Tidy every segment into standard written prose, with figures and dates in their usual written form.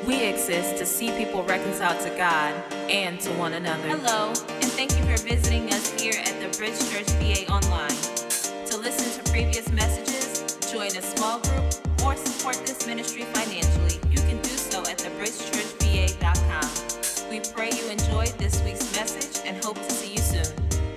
We exist to see people reconciled to God and to one another. Hello, and thank you for visiting us here at the Bridge Church VA Online. To listen to previous messages, join a small group, or support this ministry financially, you can do so at thebridgechurchva.com. We pray you enjoyed this week's message and hope to see you soon.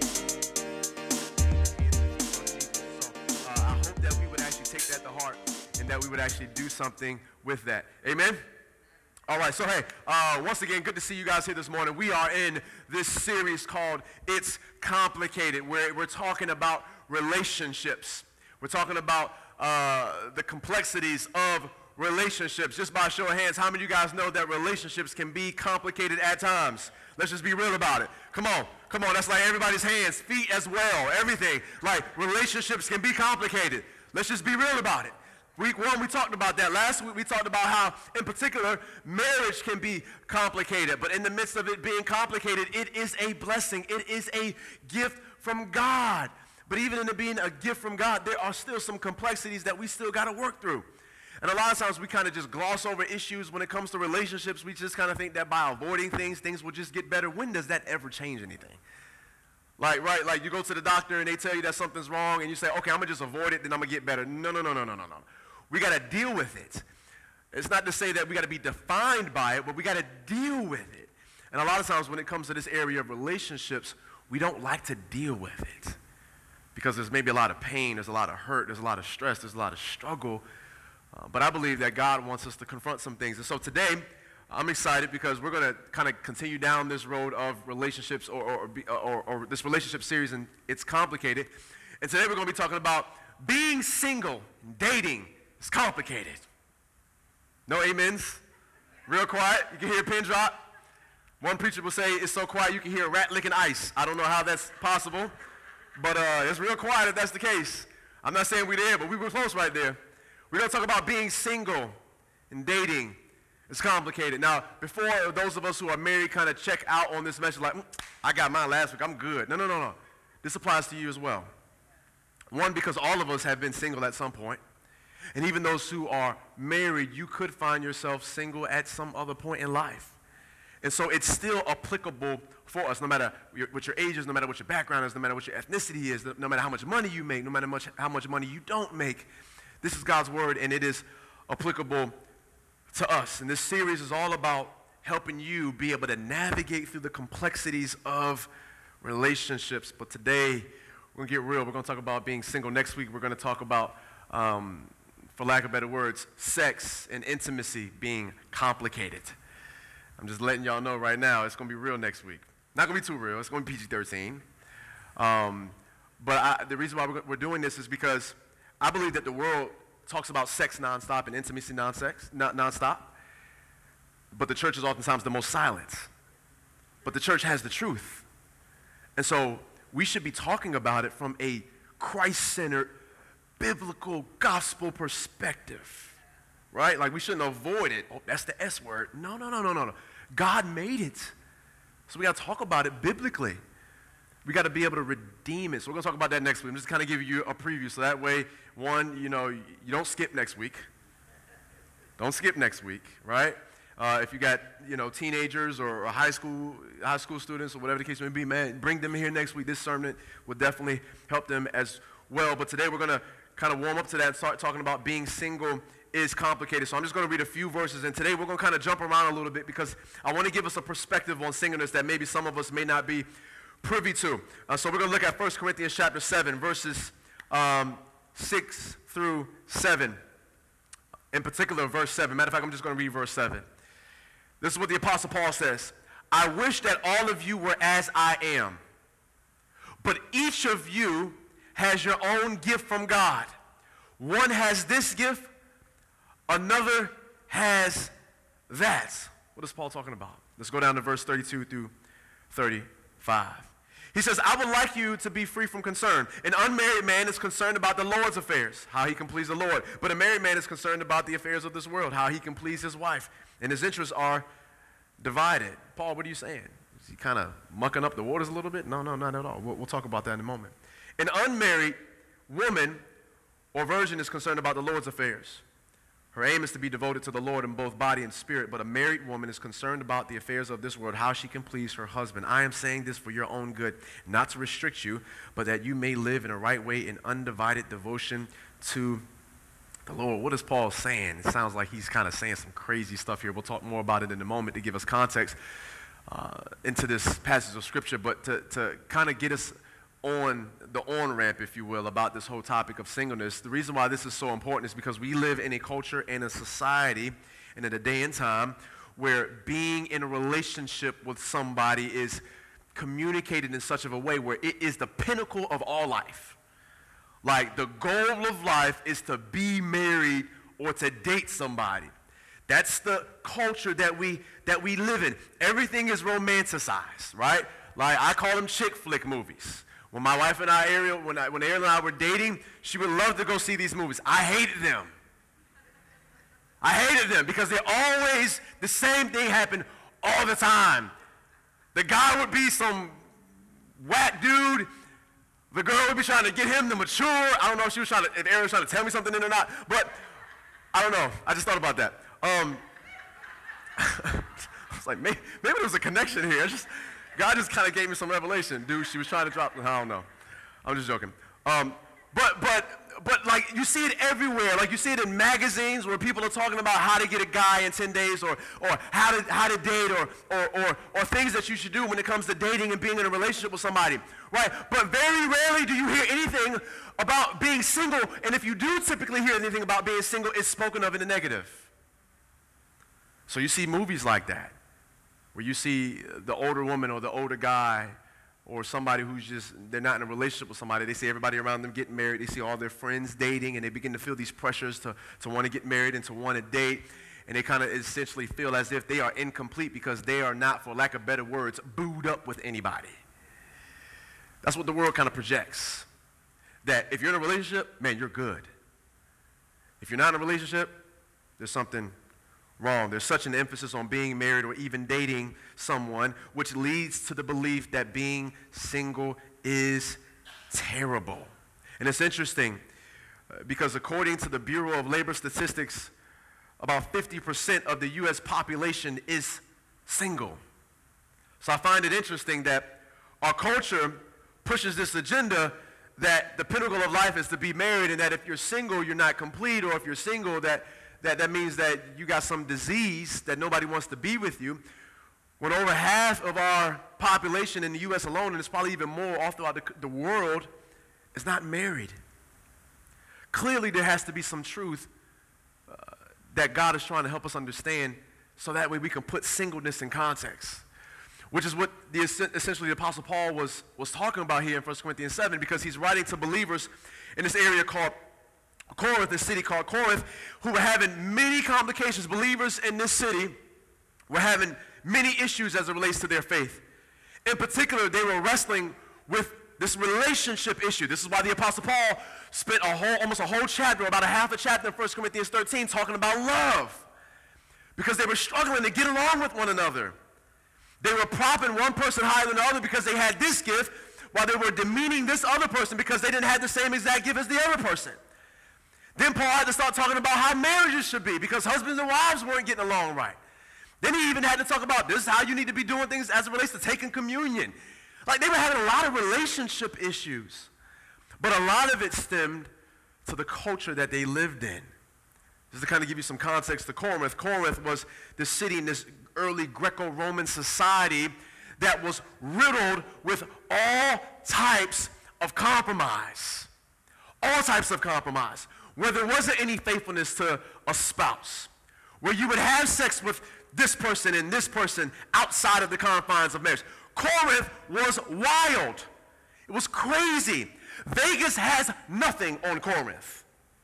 I hope that we would actually take that to heart and that we would actually do something with that. Amen? All right, so hey, once again, good to see you guys here this morning. We are in this series called It's Complicated, where we're talking about relationships. We're talking about the complexities of relationships. Just by a show of hands, how many of you guys know that relationships can be complicated at times? Let's just be real about it. Come on, that's like everybody's hands, feet as well, everything. Like, relationships can be complicated. Let's just be real about it. Week one, we talked about that. Last week, we talked about how, in particular, marriage can be complicated. But in the midst of it being complicated, it is a blessing. It is a gift from God. But even in it being a gift from God, there are still some complexities that we still got to work through. And a lot of times, we kind of just gloss over issues when it comes to relationships. We just kind of think that by avoiding things, things will just get better. When does that ever change anything? Like, right, like you go to the doctor and they tell you that something's wrong, and you say, okay, I'm going to just avoid it, then I'm going to get better. No. We got to deal with it. It's not to say that we got to be defined by it, but we got to deal with it. And a lot of times when it comes to this area of relationships, we don't like to deal with it because there's maybe a lot of pain, there's a lot of hurt, there's a lot of stress, there's a lot of struggle. But I believe that God wants us to confront some things. And so today, I'm excited because we're going to kind of continue down this road of relationships or this relationship series, and it's complicated. And today we're going to be talking about being single, dating. It's complicated. No amens? Real quiet. You can hear a pin drop. One preacher will say it's so quiet you can hear a rat licking ice. I don't know how that's possible, but it's real quiet if that's the case. I'm not saying we're there, but we were close right there. We're going to talk about being single and dating. It's complicated. Now, before those of us who are married kind of check out on this message like, I got mine last week, I'm good. No. This applies to you as well. One, because all of us have been single at some point. And even those who are married, you could find yourself single at some other point in life. And so it's still applicable for us, no matter what your age is, no matter what your background is, no matter what your ethnicity is, no matter how much money you make, no matter how much money you don't make. This is God's word, and it is applicable to us. And this series is all about helping you be able to navigate through the complexities of relationships. But today, we're going to get real. We're going to talk about being single. Next week, we're going to talk about for lack of better words, sex and intimacy being complicated. I'm just letting y'all know right now, it's going to be real next week. Not going to be too real. It's going to be PG-13. But the reason why we're doing this is because I believe that the world talks about sex nonstop and intimacy nonstop. But the church is oftentimes the most silent. But the church has the truth. And so we should be talking about it from a Christ-centered, biblical gospel perspective, right? Like we shouldn't avoid it. Oh, that's the S word. No. God made it. So we got to talk about it biblically. We got to be able to redeem it. So we're going to talk about that next week. I'm just kind of giving you a preview. So that way, one, you don't skip next week. Don't skip next week, right? If you got, teenagers or high school students or whatever the case may be, man, bring them here next week. This sermon will definitely help them as well. But today we're going to kind of warm up to that and start talking about being single is complicated. So I'm just going to read a few verses, and today we're going to kind of jump around a little bit because I want to give us a perspective on singleness that maybe some of us may not be privy to. So we're going to look at 1 Corinthians chapter 7, verses 6 through 7. In particular, verse 7. Matter of fact, I'm just going to read verse 7. This is what the Apostle Paul says. I wish that all of you were as I am, but each of you has your own gift from God. One has this gift, another has that. What is Paul talking about? Let's go down to verse 32 through 35. He says, I would like you to be free from concern. An unmarried man is concerned about the Lord's affairs, how he can please the Lord. But a married man is concerned about the affairs of this world, how he can please his wife. And his interests are divided. Paul, what are you saying? Is he kind of mucking up the waters a little bit? No, not at all. We'll talk about that in a moment. An unmarried woman or virgin is concerned about the Lord's affairs. Her aim is to be devoted to the Lord in both body and spirit, but a married woman is concerned about the affairs of this world, how she can please her husband. I am saying this for your own good, not to restrict you, but that you may live in a right way in undivided devotion to the Lord. What is Paul saying? It sounds like he's kind of saying some crazy stuff here. We'll talk more about it in a moment to give us context into this passage of Scripture, but to kind of get us on the on-ramp, if you will, about this whole topic of singleness. The reason why this is so important is because we live in a culture and a society and in a day and time where being in a relationship with somebody is communicated in such of a way where it is the pinnacle of all life. Like, the goal of life is to be married or to date somebody. That's the culture that we live in. Everything is romanticized, right? Like, I call them chick flick movies. When my wife and I, Ariel, when Ariel and I were dating, she would love to go see these movies. I hated them. I hated them because they're always the same thing happened all the time. The guy would be some whack dude. The girl would be trying to get him to mature. I don't know if Ariel was trying to tell me something in or not, but I don't know. I just thought about that. I was like, maybe there was a connection here. God just kind of gave me some revelation. Dude, she was trying to drop, I don't know. I'm just joking. But like, you see it everywhere. Like, you see it in magazines where people are talking about how to get a guy in 10 days or how to date or things that you should do when it comes to dating and being in a relationship with somebody, right? But very rarely do you hear anything about being single, and if you do typically hear anything about being single, it's spoken of in the negative. So you see movies like that, where you see the older woman or the older guy or somebody who's they're not in a relationship with somebody. They see everybody around them getting married. They see all their friends dating, and they begin to feel these pressures to want to get married and to want to date. And they kind of essentially feel as if they are incomplete because they are not, for lack of better words, booed up with anybody. That's what the world kind of projects. That if you're in a relationship, man, you're good. If you're not in a relationship, there's something wrong. There's such an emphasis on being married or even dating someone, which leads to the belief that being single is terrible. And it's interesting because according to the Bureau of Labor Statistics, about 50% of the U.S. population is single. So I find it interesting that our culture pushes this agenda that the pinnacle of life is to be married, and that if you're single, you're not complete, or if you're single, that means that you got some disease that nobody wants to be with you, when over half of our population in the U.S. alone, and it's probably even more all throughout the world, is not married. Clearly, there has to be some truth that God is trying to help us understand so that way we can put singleness in context, which is what essentially the Apostle Paul was talking about here in 1 Corinthians 7, because he's writing to believers in this area called Corinth, a city called Corinth, who were having many complications. Believers in this city were having many issues as it relates to their faith. In particular, they were wrestling with this relationship issue. This is why the Apostle Paul spent almost a whole chapter, about a half a chapter in 1 Corinthians 13, talking about love, because they were struggling to get along with one another. They were propping one person higher than the other because they had this gift, while they were demeaning this other person because they didn't have the same exact gift as the other person. Then Paul had to start talking about how marriages should be because husbands and wives weren't getting along right. Then he even had to talk about this is how you need to be doing things as it relates to taking communion. Like, they were having a lot of relationship issues, but a lot of it stemmed to the culture that they lived in. Just to kind of give you some context to Corinth. Corinth was this city in this early Greco-Roman society that was riddled with all types of compromise. All types of compromise. Where there wasn't any faithfulness to a spouse. Where you would have sex with this person and this person outside of the confines of marriage. Corinth was wild. It was crazy. Vegas has nothing on Corinth.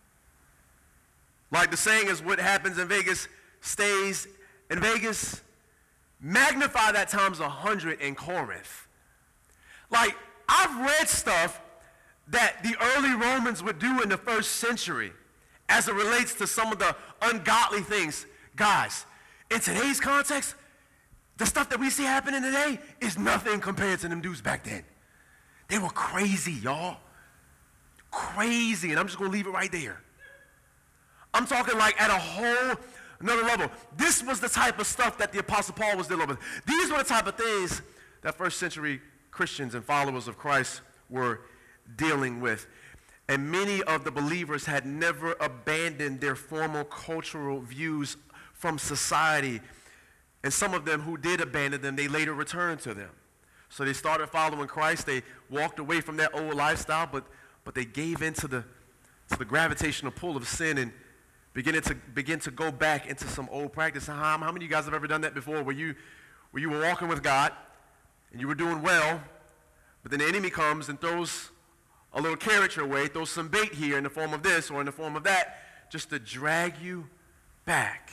Like the saying is, what happens in Vegas stays in Vegas. Magnify that times 100 in Corinth. Like, I've read stuff that the early Romans would do in the first century as it relates to some of the ungodly things. Guys, in today's context, the stuff that we see happening today is nothing compared to them dudes back then. They were crazy, y'all. Crazy, and I'm just going to leave it right there. I'm talking like at a whole another level. This was the type of stuff that the Apostle Paul was dealing with. These were the type of things that first century Christians and followers of Christ were dealing with. And many of the believers had never abandoned their formal cultural views from society. And some of them who did abandon them, they later returned to them. So they started following Christ. They walked away from that old lifestyle, but they gave in to the gravitational pull of sin and begin to go back into some old practice. How many of you guys have ever done that before, where you were walking with God and you were doing well, but then the enemy comes and throws a little carrot your way, throws some bait here in the form of this or in the form of that, just to drag you back.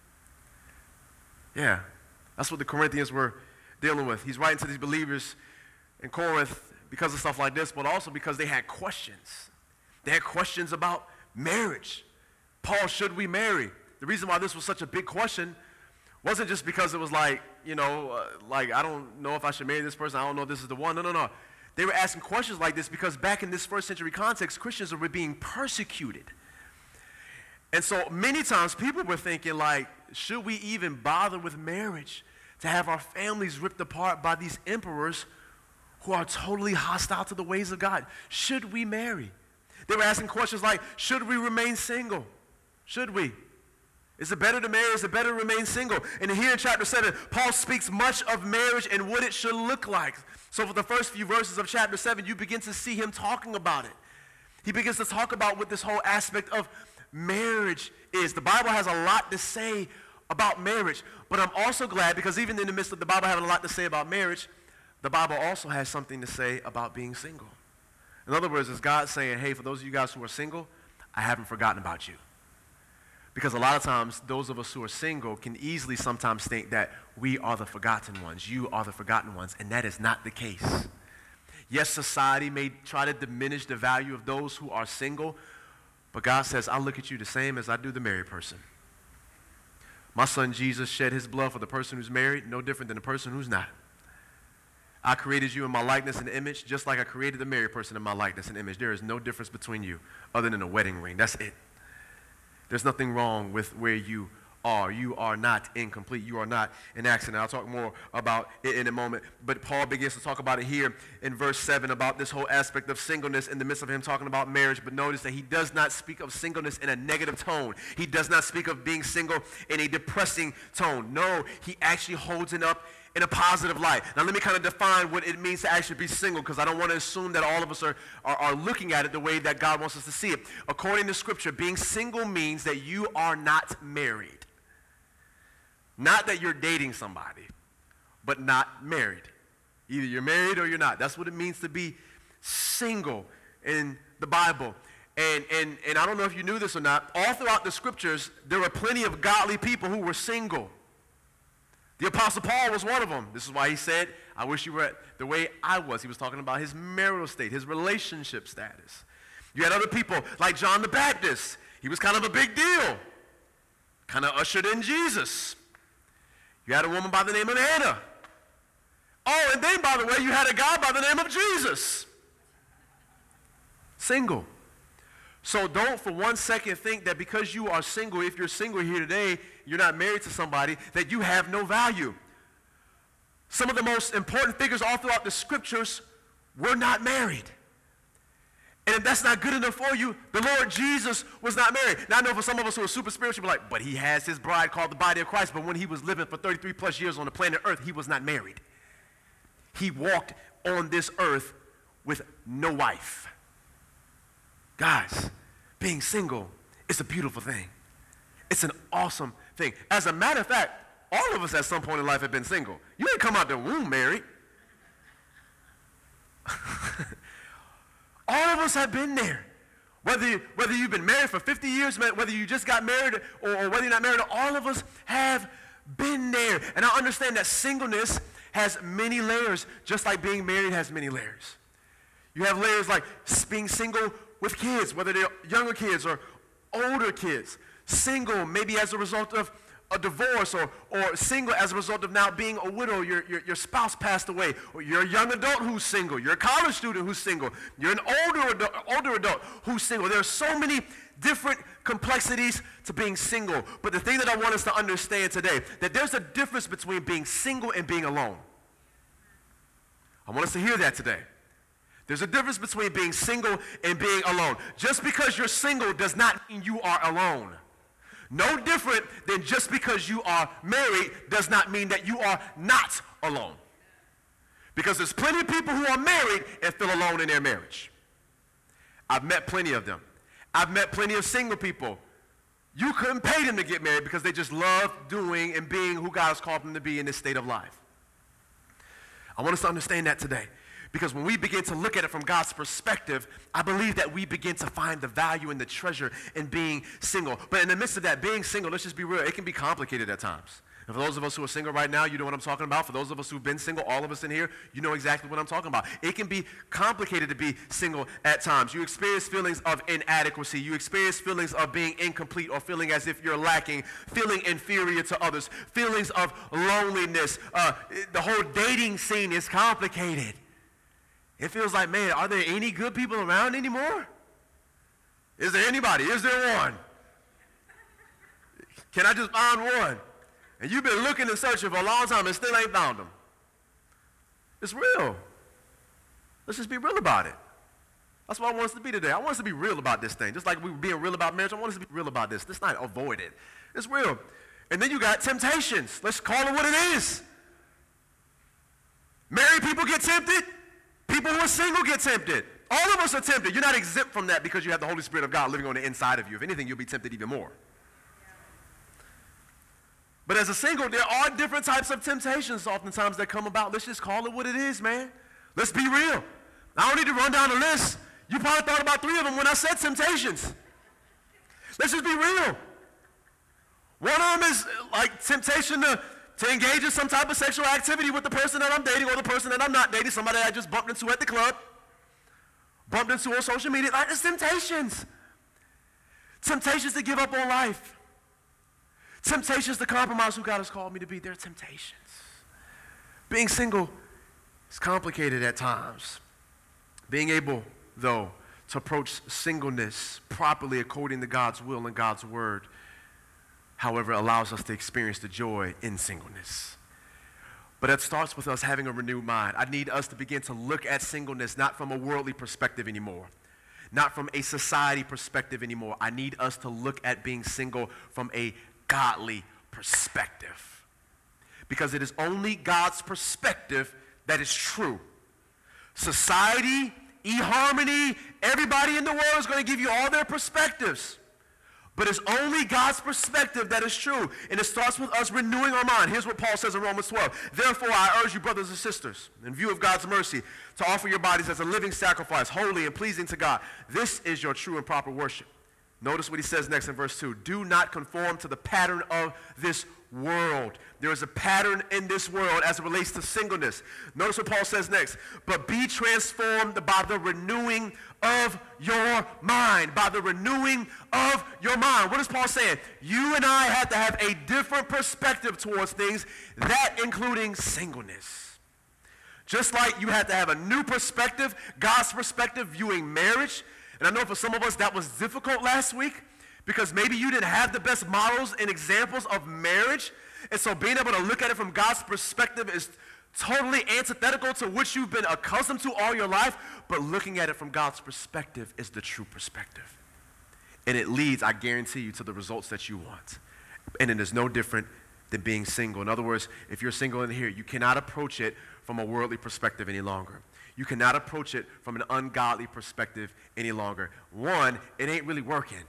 Yeah, that's what the Corinthians were dealing with. He's writing to these believers in Corinth because of stuff like this, but also because they had questions. They had questions about marriage. Paul, should we marry? The reason why this was such a big question wasn't just because it was like, like, I don't know if I should marry this person. I don't know if this is the one. No. They were asking questions like this because back in this first century context, Christians were being persecuted. And so many times people were thinking like, should we even bother with marriage to have our families ripped apart by these emperors who are totally hostile to the ways of God? Should we marry? They were asking questions like, should we remain single? Should we? Is it better to marry? Is it better to remain single? And here in chapter 7, Paul speaks much of marriage and what it should look like. So for the first few verses of chapter 7, you begin to see him talking about it. He begins to talk about what this whole aspect of marriage is. The Bible has a lot to say about marriage, but I'm also glad because even in the midst of the Bible having a lot to say about marriage, the Bible also has something to say about being single. In other words, it's God saying, hey, for those of you guys who are single, I haven't forgotten about you. Because a lot of times, those of us who are single can easily sometimes think that we are the forgotten ones. You are the forgotten ones, and that is not the case. Yes, society may try to diminish the value of those who are single, but God says, I look at you the same as I do the married person. My son Jesus shed his blood for the person who's married, no different than the person who's not. I created you in my likeness and image, just like I created the married person in my likeness and image. There is no difference between you other than a wedding ring. That's it. There's nothing wrong with where you are. You are not incomplete. You are not an accident. I'll talk more about it in a moment. But Paul begins to talk about it here in verse 7 about this whole aspect of singleness in the midst of him talking about marriage. But notice that he does not speak of singleness in a negative tone. He does not speak of being single in a depressing tone. No, he actually holds it up in a positive light. Now let me kind of define what it means to actually be single, because I don't want to assume that all of us are looking at it the way that God wants us to see it. According to Scripture, being single means that you are not married. Not that you're dating somebody, but not married. Either you're married or you're not. That's what it means to be single in the Bible. And I don't know if you knew this or not, all throughout the Scriptures, there were plenty of godly people who were single. The Apostle Paul was one of them. This is why he said, I wish you were the way I was. He was talking about his marital state, his relationship status. You had other people like John the Baptist. He was kind of a big deal. Kind of ushered in Jesus. You had a woman by the name of Anna. Oh, and then, by the way, you had a guy by the name of Jesus. Single. So don't for one second think that because you are single, if you're single here today, you're not married to somebody, that you have no value. Some of the most important figures all throughout the Scriptures were not married. And if that's not good enough for you, the Lord Jesus was not married. Now, I know for some of us who are super spiritual, we're like, but he has his bride called the body of Christ. But when he was living for 33 plus years on the planet Earth, he was not married. He walked on this earth with no wife. Guys, being single is a beautiful thing. It's an awesome thing. As a matter of fact, all of us at some point in life have been single. You ain't come out the womb married. All of us have been there. Whether you've been married for 50 years, whether you just got married or whether you're not married, all of us have been there. And I understand that singleness has many layers, just like being married has many layers. You have layers like being single with kids, whether they're younger kids or older kids. Single maybe as a result of a divorce or single as a result of now being a widow, your spouse passed away, or you're a young adult who's single, you're a college student who's single, you're an older adult who's single. There are so many different complexities to being single. But the thing that I want us to understand today, that there's a difference between being single and being alone. I want us to hear that today. There's a difference between being single and being alone. Just because you're single does not mean you are alone. No different than just because you are married does not mean that you are not alone. Because there's plenty of people who are married and feel alone in their marriage. I've met plenty of them. I've met plenty of single people. You couldn't pay them to get married because they just love doing and being who God has called them to be in this state of life. I want us to understand that today. Because when we begin to look at it from God's perspective, I believe that we begin to find the value and the treasure in being single. But in the midst of that, being single, let's just be real, it can be complicated at times. And for those of us who are single right now, you know what I'm talking about. For those of us who've been single, all of us in here, you know exactly what I'm talking about. It can be complicated to be single at times. You experience feelings of inadequacy. You experience feelings of being incomplete or feeling as if you're lacking, feeling inferior to others, feelings of loneliness. The whole dating scene is complicated. It feels like, man, are there any good people around anymore? Is there anybody? Is there one? Can I just find one? And you've been looking and searching for a long time and still ain't found them. It's real. Let's just be real about it. That's what I want us to be today. I want us to be real about this thing. Just like we were being real about marriage, I want us to be real about this. Let's not avoid it. It's real. And then you got temptations. Let's call it what it is. Married people get tempted. People who are single get tempted. All of us are tempted. You're not exempt from that because you have the Holy Spirit of God living on the inside of you. If anything, you'll be tempted even more. But as a single, there are different types of temptations oftentimes that come about. Let's just call it what it is, man. Let's be real. I don't need to run down the list. You probably thought about 3 of them when I said temptations. Let's just be real. One of them is like temptation to engage in some type of sexual activity with the person that I'm dating or the person that I'm not dating, somebody that I just bumped into at the club, bumped into on social media. Like, it's temptations. Temptations to give up on life. Temptations to compromise who God has called me to be. They're temptations. Being single is complicated at times. Being able, though, to approach singleness properly according to God's will and God's word, however, allows us to experience the joy in singleness. But it starts with us having a renewed mind. I need us to begin to look at singleness not from a worldly perspective anymore, not from a society perspective anymore. I need us to look at being single from a godly perspective. Because it is only God's perspective that is true. Society, eHarmony, everybody in the world is going to give you all their perspectives. But it's only God's perspective that is true. And it starts with us renewing our mind. Here's what Paul says in Romans 12. Therefore, I urge you, brothers and sisters, in view of God's mercy, to offer your bodies as a living sacrifice, holy and pleasing to God. This is your true and proper worship. Notice what he says next in verse 2. Do not conform to the pattern of this world. There is a pattern in this world as it relates to singleness. Notice what Paul says next. But be transformed by the renewing of your mind. By the renewing of your mind. What is Paul saying? You and I have to have a different perspective towards things, that including singleness. Just like you have to have a new perspective, God's perspective viewing marriage. And I know for some of us that was difficult last week because maybe you didn't have the best models and examples of marriage. And so being able to look at it from God's perspective is totally antithetical to what you've been accustomed to all your life. But looking at it from God's perspective is the true perspective. And it leads, I guarantee you, to the results that you want. And it is no different than being single. In other words, if you're single in here, you cannot approach it from a worldly perspective any longer. You cannot approach it from an ungodly perspective any longer. One, it ain't really working.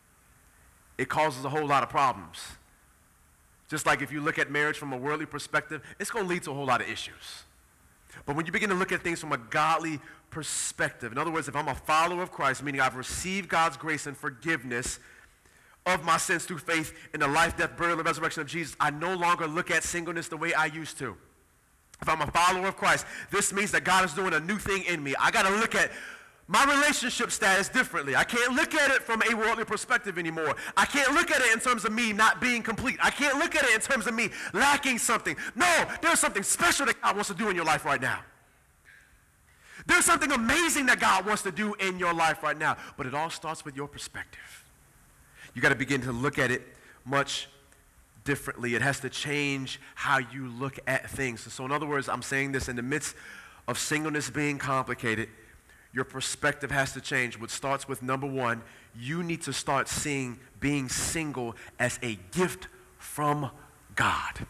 It causes a whole lot of problems. Just like if you look at marriage from a worldly perspective, it's going to lead to a whole lot of issues. But when you begin to look at things from a godly perspective, in other words, if I'm a follower of Christ, meaning I've received God's grace and forgiveness of my sins through faith in the life, death, burial, and resurrection of Jesus, I no longer look at singleness the way I used to. If I'm a follower of Christ, this means that God is doing a new thing in me. I got to look at my relationship status differently. I can't look at it from a worldly perspective anymore. I can't look at it in terms of me not being complete. I can't look at it in terms of me lacking something. No, there's something special that God wants to do in your life right now. There's something amazing that God wants to do in your life right now. But it all starts with your perspective. You got to begin to look at it much differently. It has to change how you look at things. So in other words, I'm saying this in the midst of singleness being complicated, your perspective has to change. What starts with number one, you need to start seeing being single as a gift from God.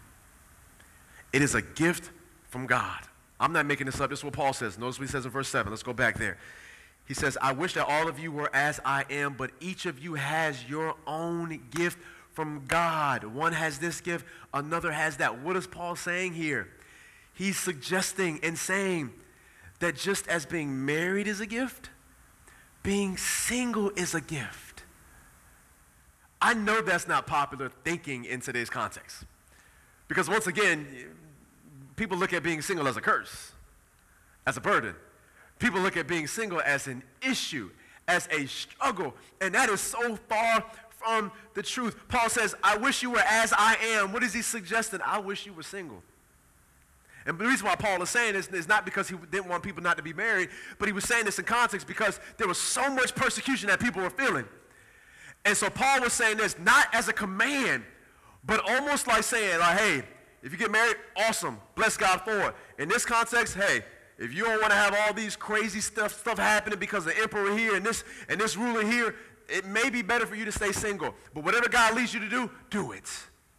It is a gift from God. I'm not making this up. This is what Paul says. Notice what he says in verse 7. Let's go back there. He says, I wish that all of you were as I am, but each of you has your own gift from God. One has this gift, another has that. What is Paul saying here? He's suggesting and saying that just as being married is a gift, being single is a gift. I know that's not popular thinking in today's context. Because once again, people look at being single as a curse, as a burden. People look at being single as an issue, as a struggle, and that is so far from the truth. Paul says, I wish you were as I am. What is he suggesting? I wish you were single. And the reason why Paul is saying this is not because he didn't want people not to be married, but he was saying this in context because there was so much persecution that people were feeling. And so Paul was saying this not as a command, but almost like saying, like, hey, if you get married, awesome, bless God for it. In this context, hey, if you don't want to have all these crazy stuff happening because the emperor here and this ruler here, it may be better for you to stay single. But whatever God leads you to do, do it.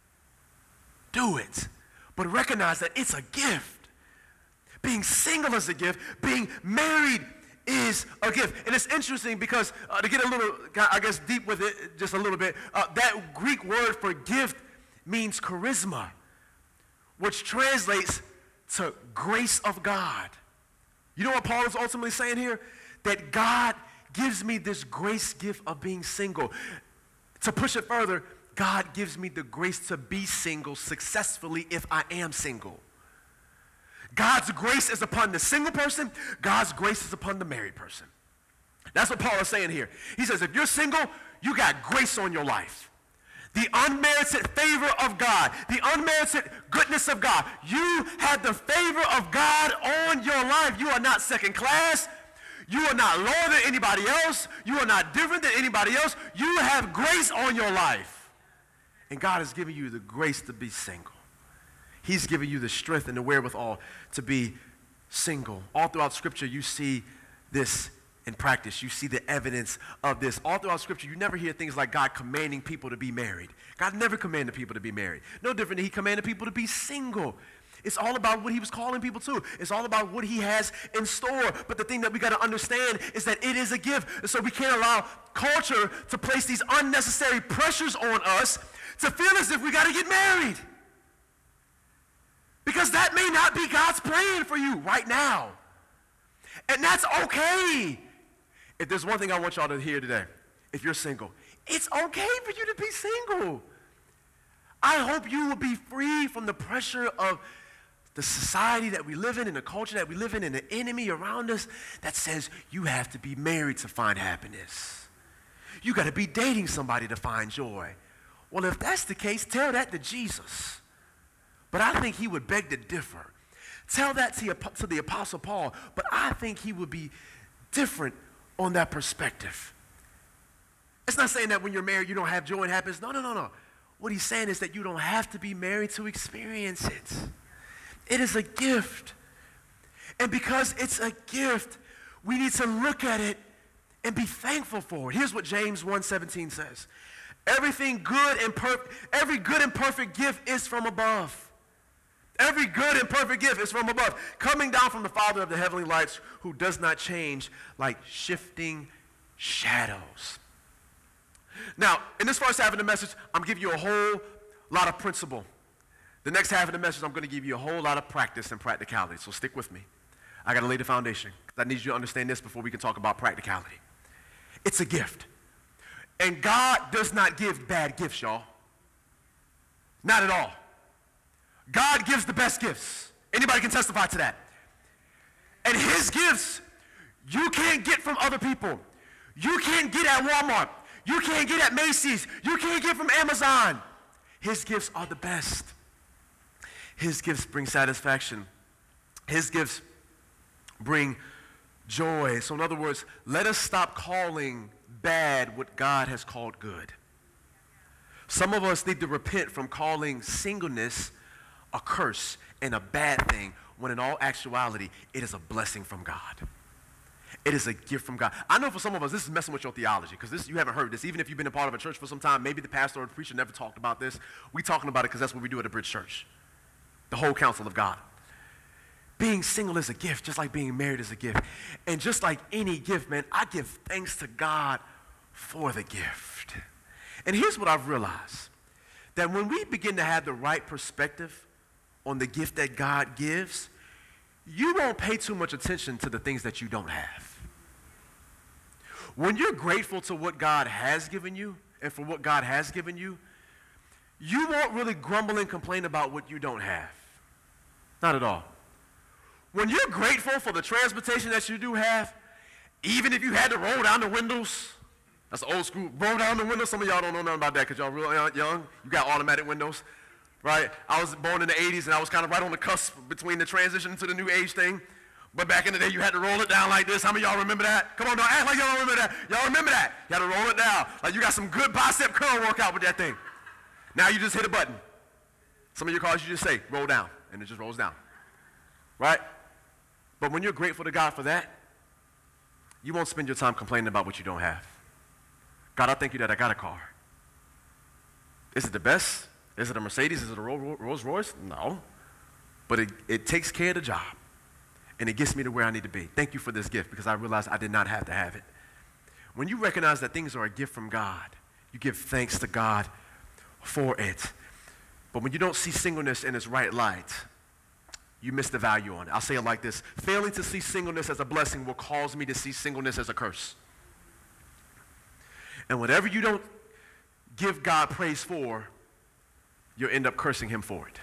Do it. But recognize that it's a gift. Being single is a gift. Being married is a gift. And it's interesting because to get a little, I guess, deep with it just a little bit, that Greek word for gift means charisma, which translates to grace of God. You know what Paul is ultimately saying here? That God gives me this grace gift of being single. To push it further, God gives me the grace to be single successfully if I am single. God's grace is upon the single person. God's grace is upon the married person. That's what Paul is saying here. He says, if you're single, you got grace on your life. The unmerited favor of God, the unmerited goodness of God. You have the favor of God on your life. You are not second class. You are not lower than anybody else. You are not different than anybody else. You have grace on your life. And God has given you the grace to be single. He's given you the strength and the wherewithal to be single. All throughout Scripture, you see this in practice. You see the evidence of this. All throughout Scripture, you never hear things like God commanding people to be married. God never commanded people to be married. No different than he commanded people to be single. It's all about what he was calling people to. It's all about what he has in store. But the thing that we got to understand is that it is a gift. And so we can't allow culture to place these unnecessary pressures on us to feel as if we got to get married. Because that may not be God's plan for you right now. And that's okay. If there's one thing I want y'all to hear today, if you're single, it's okay for you to be single. I hope you will be free from the pressure of the society that we live in and the culture that we live in and the enemy around us that says you have to be married to find happiness. You got to be dating somebody to find joy. Well, if that's the case, tell that to Jesus. But I think he would beg to differ. Tell that to the Apostle Paul, but I think he would be different on that perspective. It's not saying that when you're married you don't have joy and happiness. No. What he's saying is that you don't have to be married to experience it. It is a gift. And because it's a gift, we need to look at it and be thankful for it. Here's what James 1:17 says. Every good and perfect gift is from above. Every good and perfect gift is from above, coming down from the Father of the heavenly lights, who does not change like shifting shadows. Now, in this first half of the message, I'm giving you a whole lot of principle. The next half of the message, I'm going to give you a whole lot of practice and practicality. So stick with me. I got to lay the foundation. I need you to understand this before we can talk about practicality. It's a gift. And God does not give bad gifts, y'all. Not at all. God gives the best gifts. Anybody can testify to that. And his gifts, you can't get from other people. You can't get at Walmart. You can't get at Macy's. You can't get from Amazon. His gifts are the best. His gifts bring satisfaction. His gifts bring joy. So in other words, let us stop calling bad what God has called good. Some of us need to repent from calling singleness a curse and a bad thing, when in all actuality, it is a blessing from God. It is a gift from God. I know for some of us, this is messing with your theology, because you haven't heard this. Even if you've been a part of a church for some time, maybe the pastor or the preacher never talked about this. We're talking about it because that's what we do at a Bridge Church. The whole counsel of God. Being single is a gift, just like being married is a gift. And just like any gift, man, I give thanks to God for the gift. And here's what I've realized. That when we begin to have the right perspective on the gift that God gives, you won't pay too much attention to the things that you don't have. When you're grateful to what God has given you and for what God has given you, you won't really grumble and complain about what you don't have. Not at all. When you're grateful for the transportation that you do have, even if you had to roll down the windows, that's old school, roll down the windows. Some of y'all don't know nothing about that because y'all real young. You got automatic windows, right? I was born in the 80s, and I was kind of right on the cusp between the transition to the new age thing. But back in the day, you had to roll it down like this. How many of y'all remember that? Come on, don't act like y'all don't remember that. Y'all remember that? You had to roll it down. Like you got some good bicep curl workout with that thing. Now you just hit a button. Some of your cars, you just say, roll down, and it just rolls down, right? But when you're grateful to God for that, you won't spend your time complaining about what you don't have. God, I thank you that I got a car. Is it the best? Is it a Mercedes? Is it a Rolls Royce? No. But it takes care of the job, and it gets me to where I need to be. Thank you for this gift, because I realized I did not have to have it. When you recognize that things are a gift from God, you give thanks to God for it. But when you don't see singleness in its right light, you miss the value on it. I'll say it like this. Failing to see singleness as a blessing will cause me to see singleness as a curse. And whatever you don't give God praise for, you'll end up cursing him for it.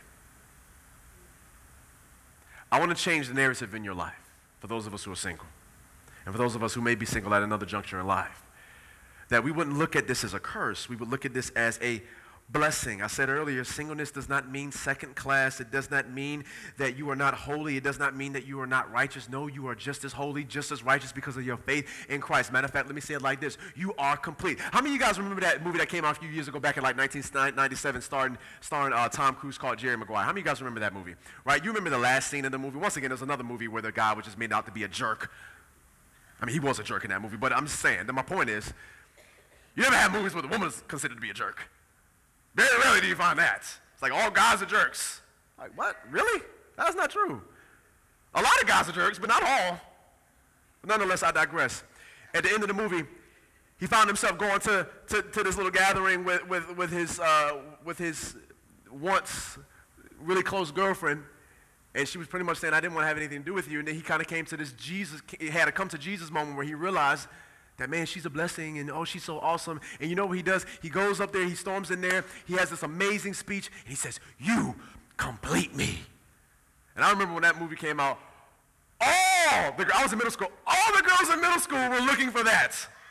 I want to change the narrative in your life for those of us who are single, and for those of us who may be single at another juncture in life, that we wouldn't look at this as a curse. We would look at this as a blessing. I said earlier, singleness does not mean second class. It does not mean that you are not holy. It does not mean that you are not righteous. No, you are just as holy, just as righteous because of your faith in Christ. Matter of fact, let me say it like this. You are complete. How many of you guys remember that movie that came out a few years ago, back in like 1997, starring Tom Cruise, called Jerry Maguire? How many of you guys remember that movie? Right? You remember the last scene of the movie? Once again, there's another movie where the guy was just made out to be a jerk. I mean, he was a jerk in that movie, but I'm just saying that my point is, you never have movies where the woman is considered to be a jerk. Very rarely do you find that. It's like all guys are jerks. Like, what? Really? That's not true. A lot of guys are jerks, but not all. But nonetheless, I digress. At the end of the movie, he found himself going to this little gathering with his once really close girlfriend, and she was pretty much saying, I didn't want to have anything to do with you. And then he kind of came to this he had a come to Jesus moment where he realized that, man, she's a blessing, and oh, she's so awesome. And you know what he does? He goes up there, he storms in there, he has this amazing speech, and he says, you complete me. And I remember when that movie came out, I was in middle school, all the girls in middle school were looking for that.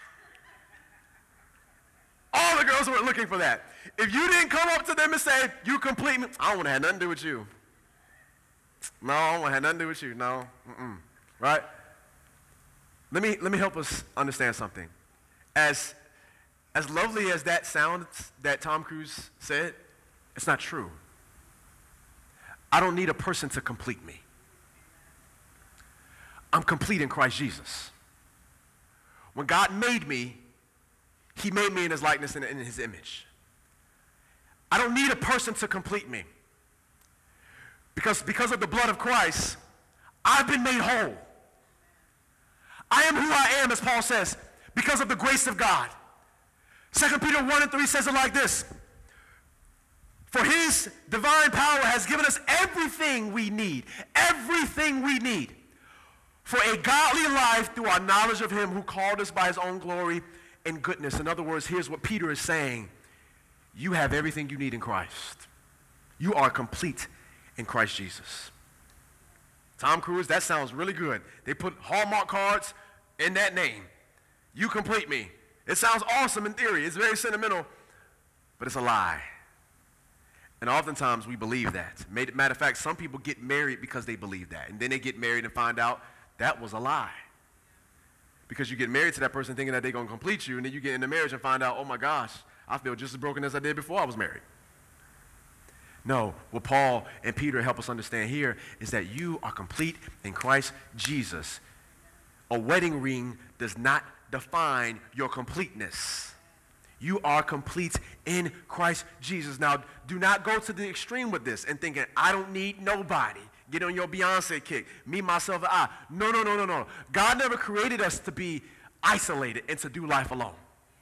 All the girls were looking for that. If you didn't come up to them and say, you complete me, I don't want to have nothing to do with you. No, I don't want to have nothing to do with you. No, right? Let me help us understand something. As lovely as that sounds that Tom Cruise said, it's not true. I don't need a person to complete me. I'm complete in Christ Jesus. When God made me, he made me in his likeness and in his image. I don't need a person to complete me. Because of the blood of Christ, I've been made whole. I am who I am, as Paul says, because of the grace of God. 2 Peter 1:3 says it like this. For his divine power has given us everything we need for a godly life through our knowledge of him who called us by his own glory and goodness. In other words, here's what Peter is saying. You have everything you need in Christ. You are complete in Christ Jesus. Tom Cruise, that sounds really good. They put Hallmark cards in that name. You complete me. It sounds awesome in theory. It's very sentimental, but it's a lie. And oftentimes we believe that. Matter of fact, some people get married because they believe that. And then they get married and find out that was a lie. Because you get married to that person thinking that they're going to complete you, and then you get into marriage and find out, oh my gosh, I feel just as broken as I did before I was married. No, what Paul and Peter help us understand here is that you are complete in Christ Jesus. A wedding ring does not define your completeness. You are complete in Christ Jesus. Now, do not go to the extreme with this and thinking, I don't need nobody. Get on your Beyonce kick. Me, myself, and I. No. God never created us to be isolated and to do life alone.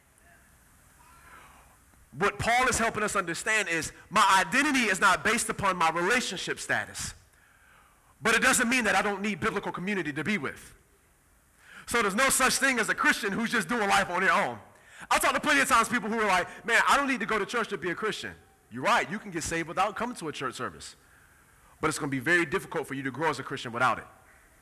What Paul is helping us understand is my identity is not based upon my relationship status. But it doesn't mean that I don't need biblical community to be with. So there's no such thing as a Christian who's just doing life on their own. I've talked to plenty of times people who are like, man, I don't need to go to church to be a Christian. You're right, you can get saved without coming to a church service. But it's going to be very difficult for you to grow as a Christian without it.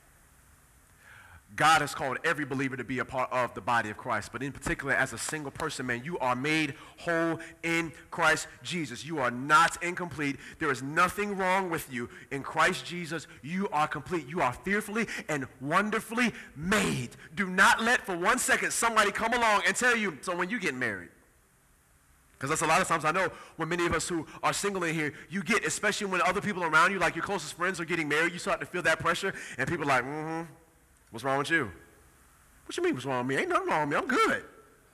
God has called every believer to be a part of the body of Christ. But in particular, as a single person, man, you are made whole in Christ Jesus. You are not incomplete. There is nothing wrong with you. In Christ Jesus, you are complete. You are fearfully and wonderfully made. Do not let for 1 second somebody come along and tell you, so when you get married, because that's a lot of times I know when many of us who are single in here, you get, especially when other people around you, like your closest friends are getting married, you start to feel that pressure, and people are like, what's wrong with you? What you mean what's wrong with me? Ain't nothing wrong with me. I'm good.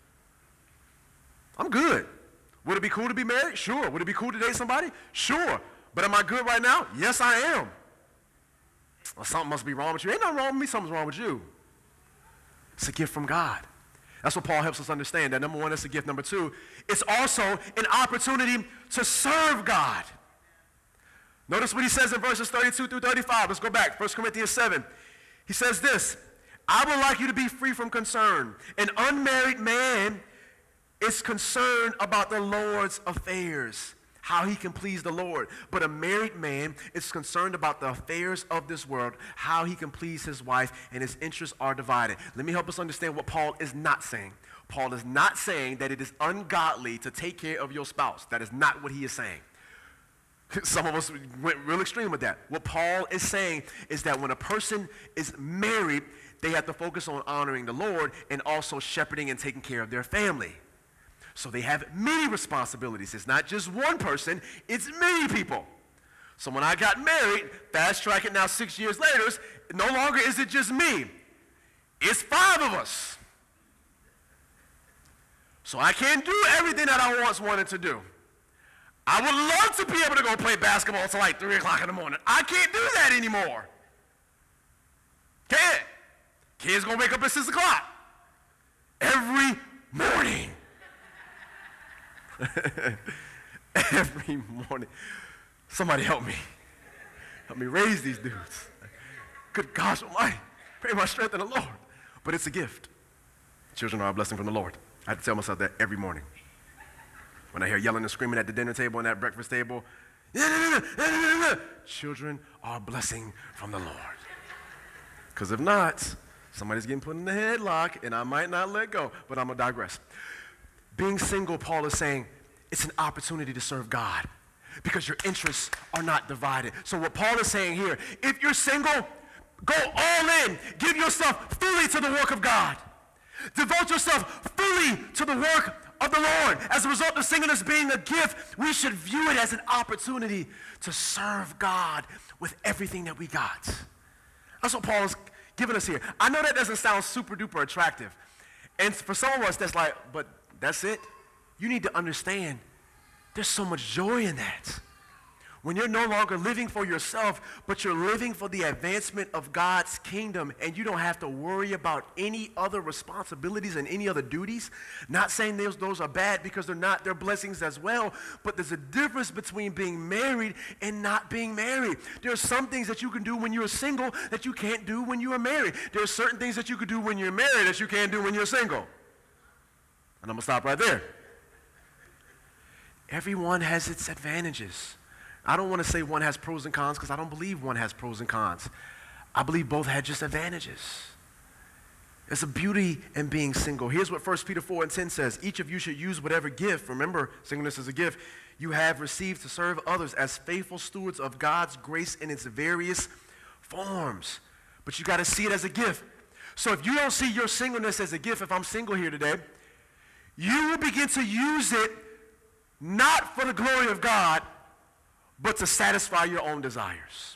I'm good. Would it be cool to be married? Sure. Would it be cool to date somebody? Sure. But am I good right now? Yes, I am. Well, something must be wrong with you. Ain't nothing wrong with me. Something's wrong with you. It's a gift from God. That's what Paul helps us understand. That number one, it's a gift. Number two, it's also an opportunity to serve God. Notice what he says in verses 32 through 35. Let's go back. 1 Corinthians 7. He says this, I would like you to be free from concern. An unmarried man is concerned about the Lord's affairs, how he can please the Lord. But a married man is concerned about the affairs of this world, how he can please his wife, and his interests are divided. Let me help us understand what Paul is not saying. Paul is not saying that it is ungodly to take care of your spouse. That is not what he is saying. Some of us went real extreme with that. What Paul is saying is that when a person is married, they have to focus on honoring the Lord and also shepherding and taking care of their family. So they have many responsibilities. It's not just one person, it's many people. So when I got married, fast track it now 6 years later, no longer is it just me. It's 5 of us. So I can't do everything that I once wanted to do. I would love to be able to go play basketball until like 3 o'clock in the morning. I can't do that anymore. Can't. Kids gonna wake up at 6 o'clock every morning. Every morning. Somebody help me. Help me raise these dudes. Good gosh almighty. Pray my strength in the Lord. But it's a gift. Children are a blessing from the Lord. I have to tell myself that every morning. When I hear yelling and screaming at the dinner table and at breakfast table, children are a blessing from the Lord. Because if not, somebody's getting put in the headlock and I might not let go, but I'm going to digress. Being single, Paul is saying, it's an opportunity to serve God because your interests are not divided. So what Paul is saying here, if you're single, go all in. Give yourself fully to the work of God. Devote yourself fully to the work of the Lord. As a result of singleness being a gift, we should view it as an opportunity to serve God with everything that we got. That's what Paul is giving us here. I know that doesn't sound super duper attractive. And for some of us, that's like, but that's it? You need to understand there's so much joy in that. When you're no longer living for yourself, but you're living for the advancement of God's kingdom, and you don't have to worry about any other responsibilities and any other duties. Not saying those are bad, because they're not. They're blessings as well. But there's a difference between being married and not being married. There are some things that you can do when you're single that you can't do when you are married. There are certain things that you can do when you're married that you can't do when you're single. And I'm going to stop right there. Everyone has its advantages. I don't want to say one has pros and cons because I don't believe one has pros and cons. I believe both had just advantages. There's a beauty in being single. Here's what 1 Peter 4:10 says. Each of you should use whatever gift, remember, singleness is a gift, you have received to serve others as faithful stewards of God's grace in its various forms. But you got to see it as a gift. So if you don't see your singleness as a gift, if I'm single here today, you will begin to use it not for the glory of God, but to satisfy your own desires.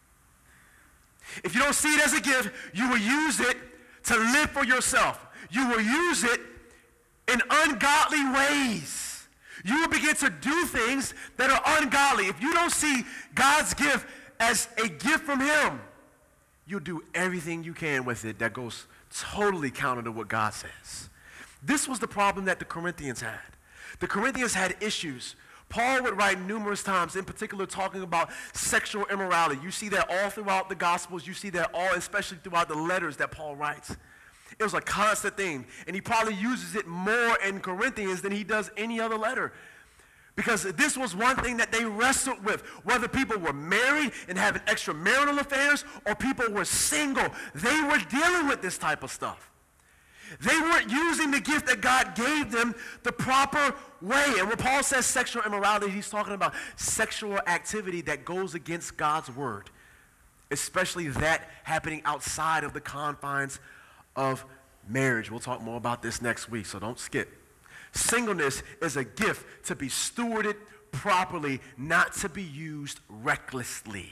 If you don't see it as a gift, you will use it to live for yourself. You will use it in ungodly ways. You will begin to do things that are ungodly. If you don't see God's gift as a gift from him, you'll do everything you can with it that goes totally counter to what God says. This was the problem that the Corinthians had. The Corinthians had issues. Paul would write numerous times, in particular talking about sexual immorality. You see that all throughout the Gospels. You see that all, especially throughout the letters that Paul writes. It was a constant thing. And he probably uses it more in Corinthians than he does any other letter. Because this was one thing that they wrestled with. Whether people were married and having extramarital affairs or people were single, they were dealing with this type of stuff. They weren't using the gift that God gave them the proper way. And when Paul says sexual immorality, he's talking about sexual activity that goes against God's word, especially that happening outside of the confines of marriage. We'll talk more about this next week, so don't skip. Singleness is a gift to be stewarded properly, not to be used recklessly.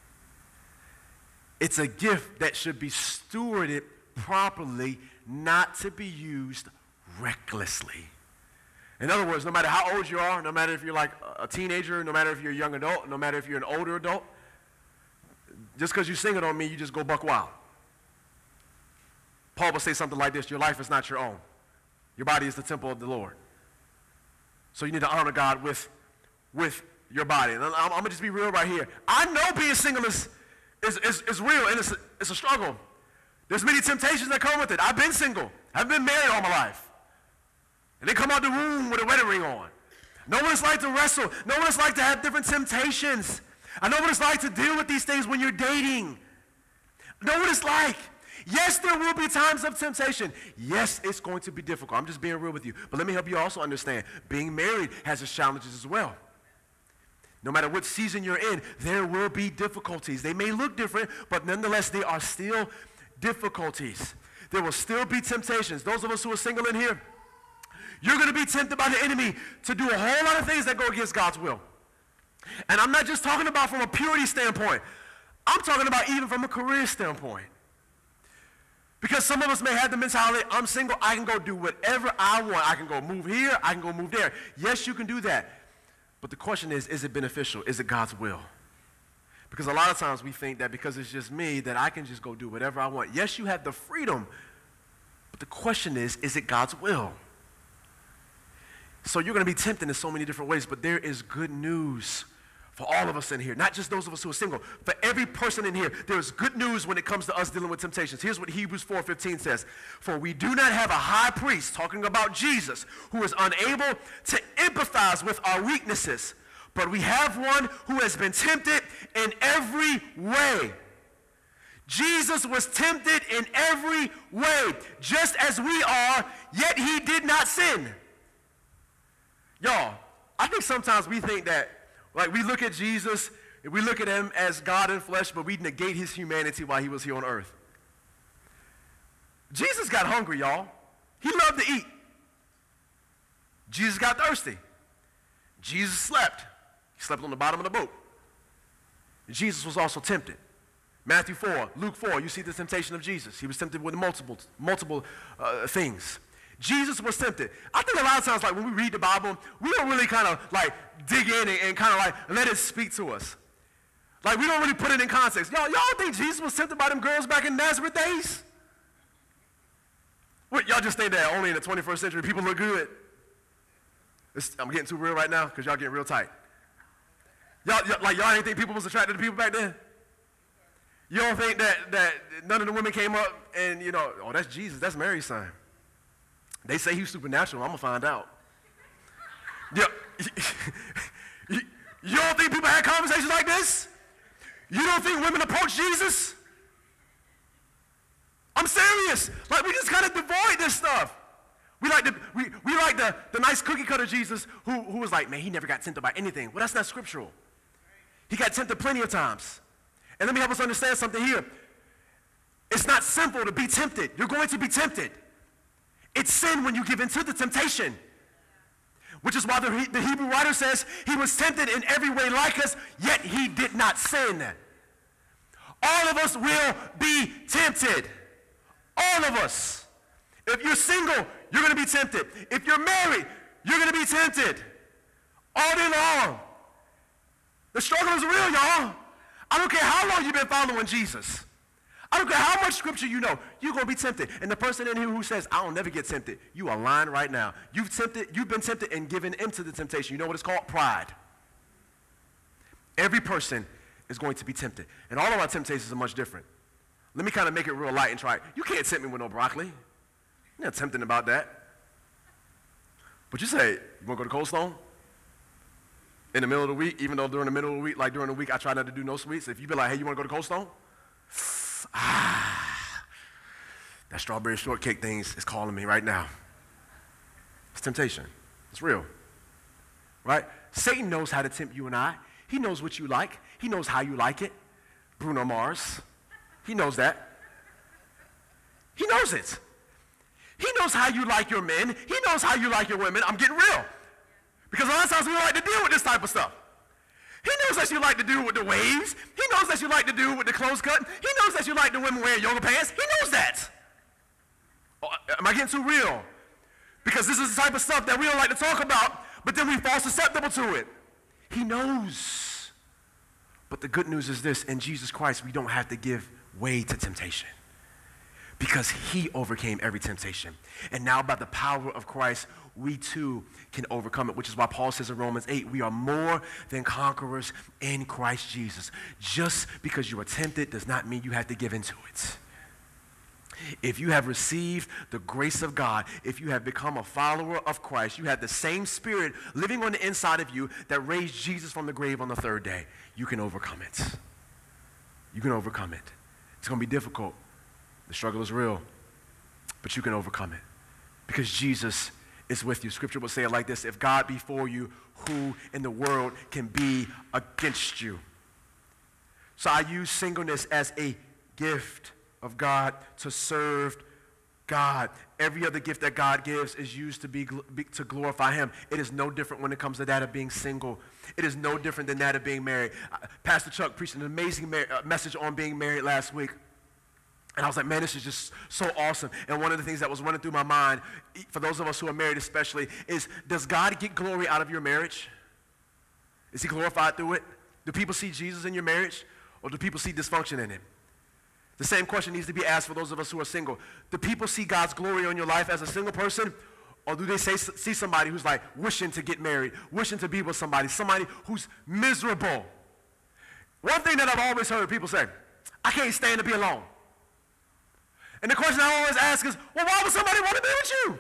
It's a gift that should be stewarded properly, not to be used recklessly. In other words, no matter how old you are, no matter if you're like a teenager, no matter if you're a young adult, no matter if you're an older adult, just because you're single don't mean you just go buck wild. Paul will say something like this: your life is not your own. Your body is the temple of the Lord. So you need to honor God with your body. And I'm going to just be real right here. I know being single is real, and it's a struggle. There's many temptations that come with it. I've been single. I've been married all my life. And they come out the womb with a wedding ring on. Know what it's like to wrestle. Know what it's like to have different temptations. I know what it's like to deal with these things when you're dating. Know what it's like. Yes, there will be times of temptation. Yes, it's going to be difficult. I'm just being real with you. But let me help you also understand. Being married has its challenges as well. No matter what season you're in, there will be difficulties. They may look different, but nonetheless, they are still difficulties. There will still be temptations. Those of us who are single in here, you're going to be tempted by the enemy to do a whole lot of things that go against God's will. And I'm not just talking about from a purity standpoint. I'm talking about even from a career standpoint. Because some of us may have the mentality, I'm single, I can go do whatever I want. I can go move here, I can go move there. Yes, you can do that. But the question is it beneficial? Is it God's will? Because a lot of times we think that because it's just me, that I can just go do whatever I want. Yes, you have the freedom. But the question is it God's will? So you're going to be tempted in so many different ways, but there is good news for all of us in here, not just those of us who are single. For every person in here, there is good news when it comes to us dealing with temptations. Here's what Hebrews 4:15 says. For we do not have a high priest, talking about Jesus, who is unable to empathize with our weaknesses, but we have one who has been tempted in every way. Jesus was tempted in every way, just as we are, yet he did not sin. Y'all, I think sometimes we think that, like, we look at Jesus, and we look at him as God in flesh, but we negate his humanity while he was here on earth. Jesus got hungry, y'all. He loved to eat. Jesus got thirsty. Jesus slept. He slept on the bottom of the boat. Jesus was also tempted. Matthew 4, Luke 4, you see the temptation of Jesus. He was tempted with multiple things. Jesus was tempted. I think a lot of times, like, when we read the Bible, we don't really kind of, like, dig in and kind of, like, let it speak to us. Like, we don't really put it in context. Y'all think Jesus was tempted by them girls back in Nazareth days? What, y'all just think that only in the 21st century people look good? I'm getting too real right now because y'all getting real tight. Y'all didn't think people was attracted to people back then? You don't think that none of the women came up and, you know, oh, that's Jesus, that's Mary's son. They say he's supernatural. I'm going to find out. Yeah. You don't think people had conversations like this? You don't think women approach Jesus? I'm serious. Like, Like, we just kind of avoid this stuff. We like the nice cookie cutter Jesus who was like, man, he never got tempted by anything. Well, that's not scriptural. He got tempted plenty of times. And let me help us understand something here. It's not sinful to be tempted. You're going to be tempted. It's sin when you give in to the temptation. Which is why the Hebrew writer says he was tempted in every way like us, yet he did not sin. All of us will be tempted. All of us. If you're single, you're going to be tempted. If you're married, you're going to be tempted. All day long. The struggle is real, y'all. I don't care how long you've been following Jesus. I don't care how much scripture you know. You're going to be tempted. And the person in here who says, I don't never get tempted, you are lying right now. You've been tempted and given into the temptation. You know what it's called? Pride. Every person is going to be tempted. And all of our temptations are much different. Let me kind of make it real light and try it. You can't tempt me with no broccoli. You're not tempting about that. But you say, you want to go to Cold Stone? In the middle of the week, even though during the middle of the week, like during the week, I try not to do no sweets. If you be like, hey, you want to go to Cold Stone? That strawberry shortcake thing is calling me right now. It's temptation. It's real. Right? Satan knows how to tempt you and I. He knows what you like. He knows how you like it. Bruno Mars. He knows that. He knows it. He knows how you like your men. He knows how you like your women. I'm getting real. Because a lot of times we don't like to deal with this type of stuff. He knows that you like to do with the waves. He knows that you like to do with the clothes cut. He knows that you like the women wearing yoga pants. He knows that. Oh, am I getting too real? Because this is the type of stuff that we don't like to talk about, but then we fall susceptible to it. He knows. But the good news is this, in Jesus Christ, we don't have to give way to temptation because he overcame every temptation. And now by the power of Christ, we too can overcome it, which is why Paul says in Romans 8, we are more than conquerors in Christ Jesus. Just because you are tempted does not mean you have to give into it. If you have received the grace of God, if you have become a follower of Christ, you have the same spirit living on the inside of you that raised Jesus from the grave on the third day, you can overcome it. You can overcome it. It's going to be difficult. The struggle is real, but you can overcome it because Jesus is with you. Scripture will say it like this: if God be for you, who in the world can be against you? So I use singleness as a gift of God to serve God. Every other gift that God gives is used to glorify him. It is no different when it comes to that of being single. It is no different than that of being married. Pastor Chuck preached an amazing message on being married last week. And I was like, man, this is just so awesome. And one of the things that was running through my mind, for those of us who are married especially, is does God get glory out of your marriage? Is he glorified through it? Do people see Jesus in your marriage? Or do people see dysfunction in it? The same question needs to be asked for those of us who are single. Do people see God's glory on your life as a single person? Or do they see somebody who's like wishing to get married, wishing to be with somebody who's miserable? One thing that I've always heard people say, I can't stand to be alone. And the question I always ask is, well, why would somebody want to be with you?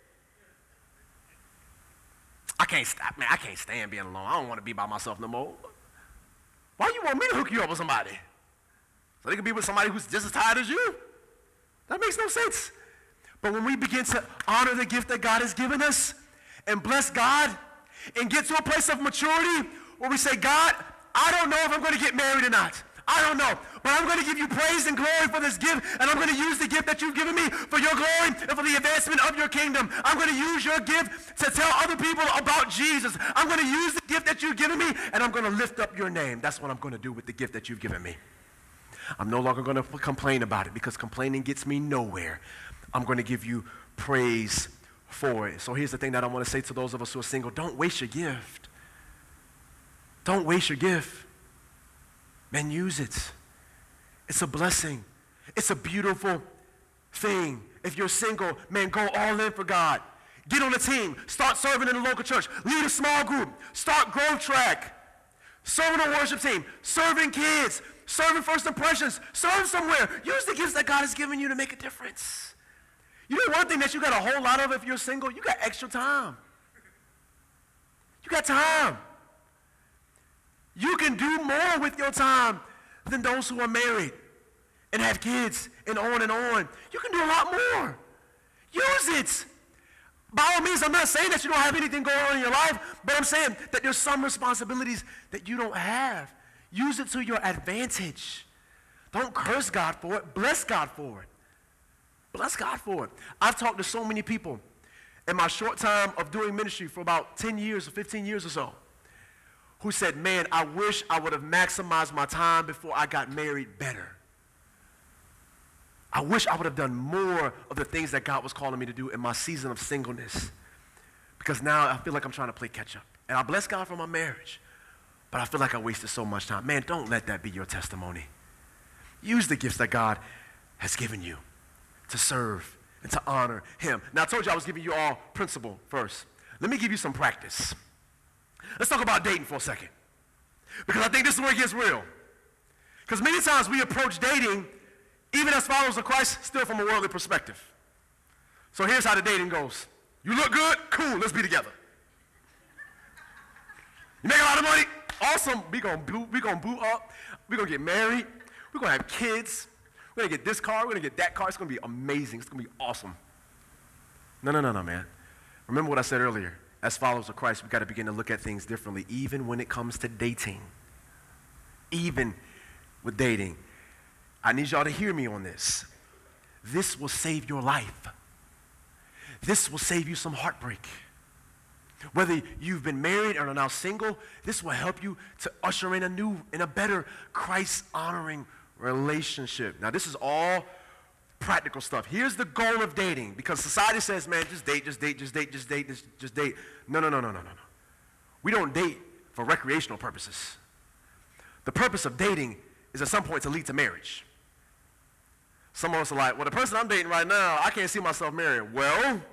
I can't stand being alone. I don't want to be by myself no more. Why do you want me to hook you up with somebody? So they can be with somebody who's just as tired as you? That makes no sense. But when we begin to honor the gift that God has given us and bless God and get to a place of maturity where we say, God, I don't know if I'm going to get married or not. I don't know, but I'm going to give you praise and glory for this gift, and I'm going to use the gift that you've given me for your glory and for the advancement of your kingdom. I'm going to use your gift to tell other people about Jesus. I'm going to use the gift that you've given me, and I'm going to lift up your name. That's what I'm going to do with the gift that you've given me. I'm no longer going to complain about it because complaining gets me nowhere. I'm going to give you praise for it. So here's the thing that I want to say to those of us who are single. Don't waste your gift. Don't waste your gift. Man, use it. It's a blessing. It's a beautiful thing. If you're single, man, go all in for God. Get on a team. Start serving in a local church. Lead a small group. Start Growth Track. Serve on a worship team. Serving kids. Serving First Impressions. Serve somewhere. Use the gifts that God has given you to make a difference. You know one thing that you got a whole lot of if you're single? You got extra time. You got time. You can do more with your time than those who are married. and have kids and on and on. You can do a lot more. Use it. By all means, I'm not saying that you don't have anything going on in your life, but I'm saying that there's some responsibilities that you don't have. Use it to your advantage. Don't curse God for it. Bless God for it. Bless God for it. I've talked to so many people in my short time of doing ministry for about 10 years or 15 years or so who said, man, I wish I would have maximized my time before I got married better. I wish I would have done more of the things that God was calling me to do in my season of singleness, because now I feel like I'm trying to play catch up. And I bless God for my marriage, but I feel like I wasted so much time. Man, don't let that be your testimony. Use the gifts that God has given you to serve and to honor him. Now, I told you I was giving you all principle first. Let me give you some practice. Let's talk about dating for a second, because I think this is where it gets real. Because many times we approach dating, even as followers of Christ, still from a worldly perspective. So here's how the dating goes. You look good? Cool, let's be together. You make a lot of money? Awesome. We're going to boot up. We're going to get married. We're going to have kids. We're going to get this car. We're going to get that car. It's going to be amazing. It's going to be awesome. No, man. Remember what I said earlier. As followers of Christ, we've got to begin to look at things differently, even when it comes to dating. Even with dating. I need y'all to hear me on this. This will save your life. This will save you some heartbreak. Whether you've been married or are now single, this will help you to usher in a better Christ-honoring relationship. Now, this is all practical stuff. Here's the goal of dating, because society says, man, just date. No. We don't date for recreational purposes. The purpose of dating is at some point to lead to marriage. Some of us are like, well, the person I'm dating right now, I can't see myself marrying. Well,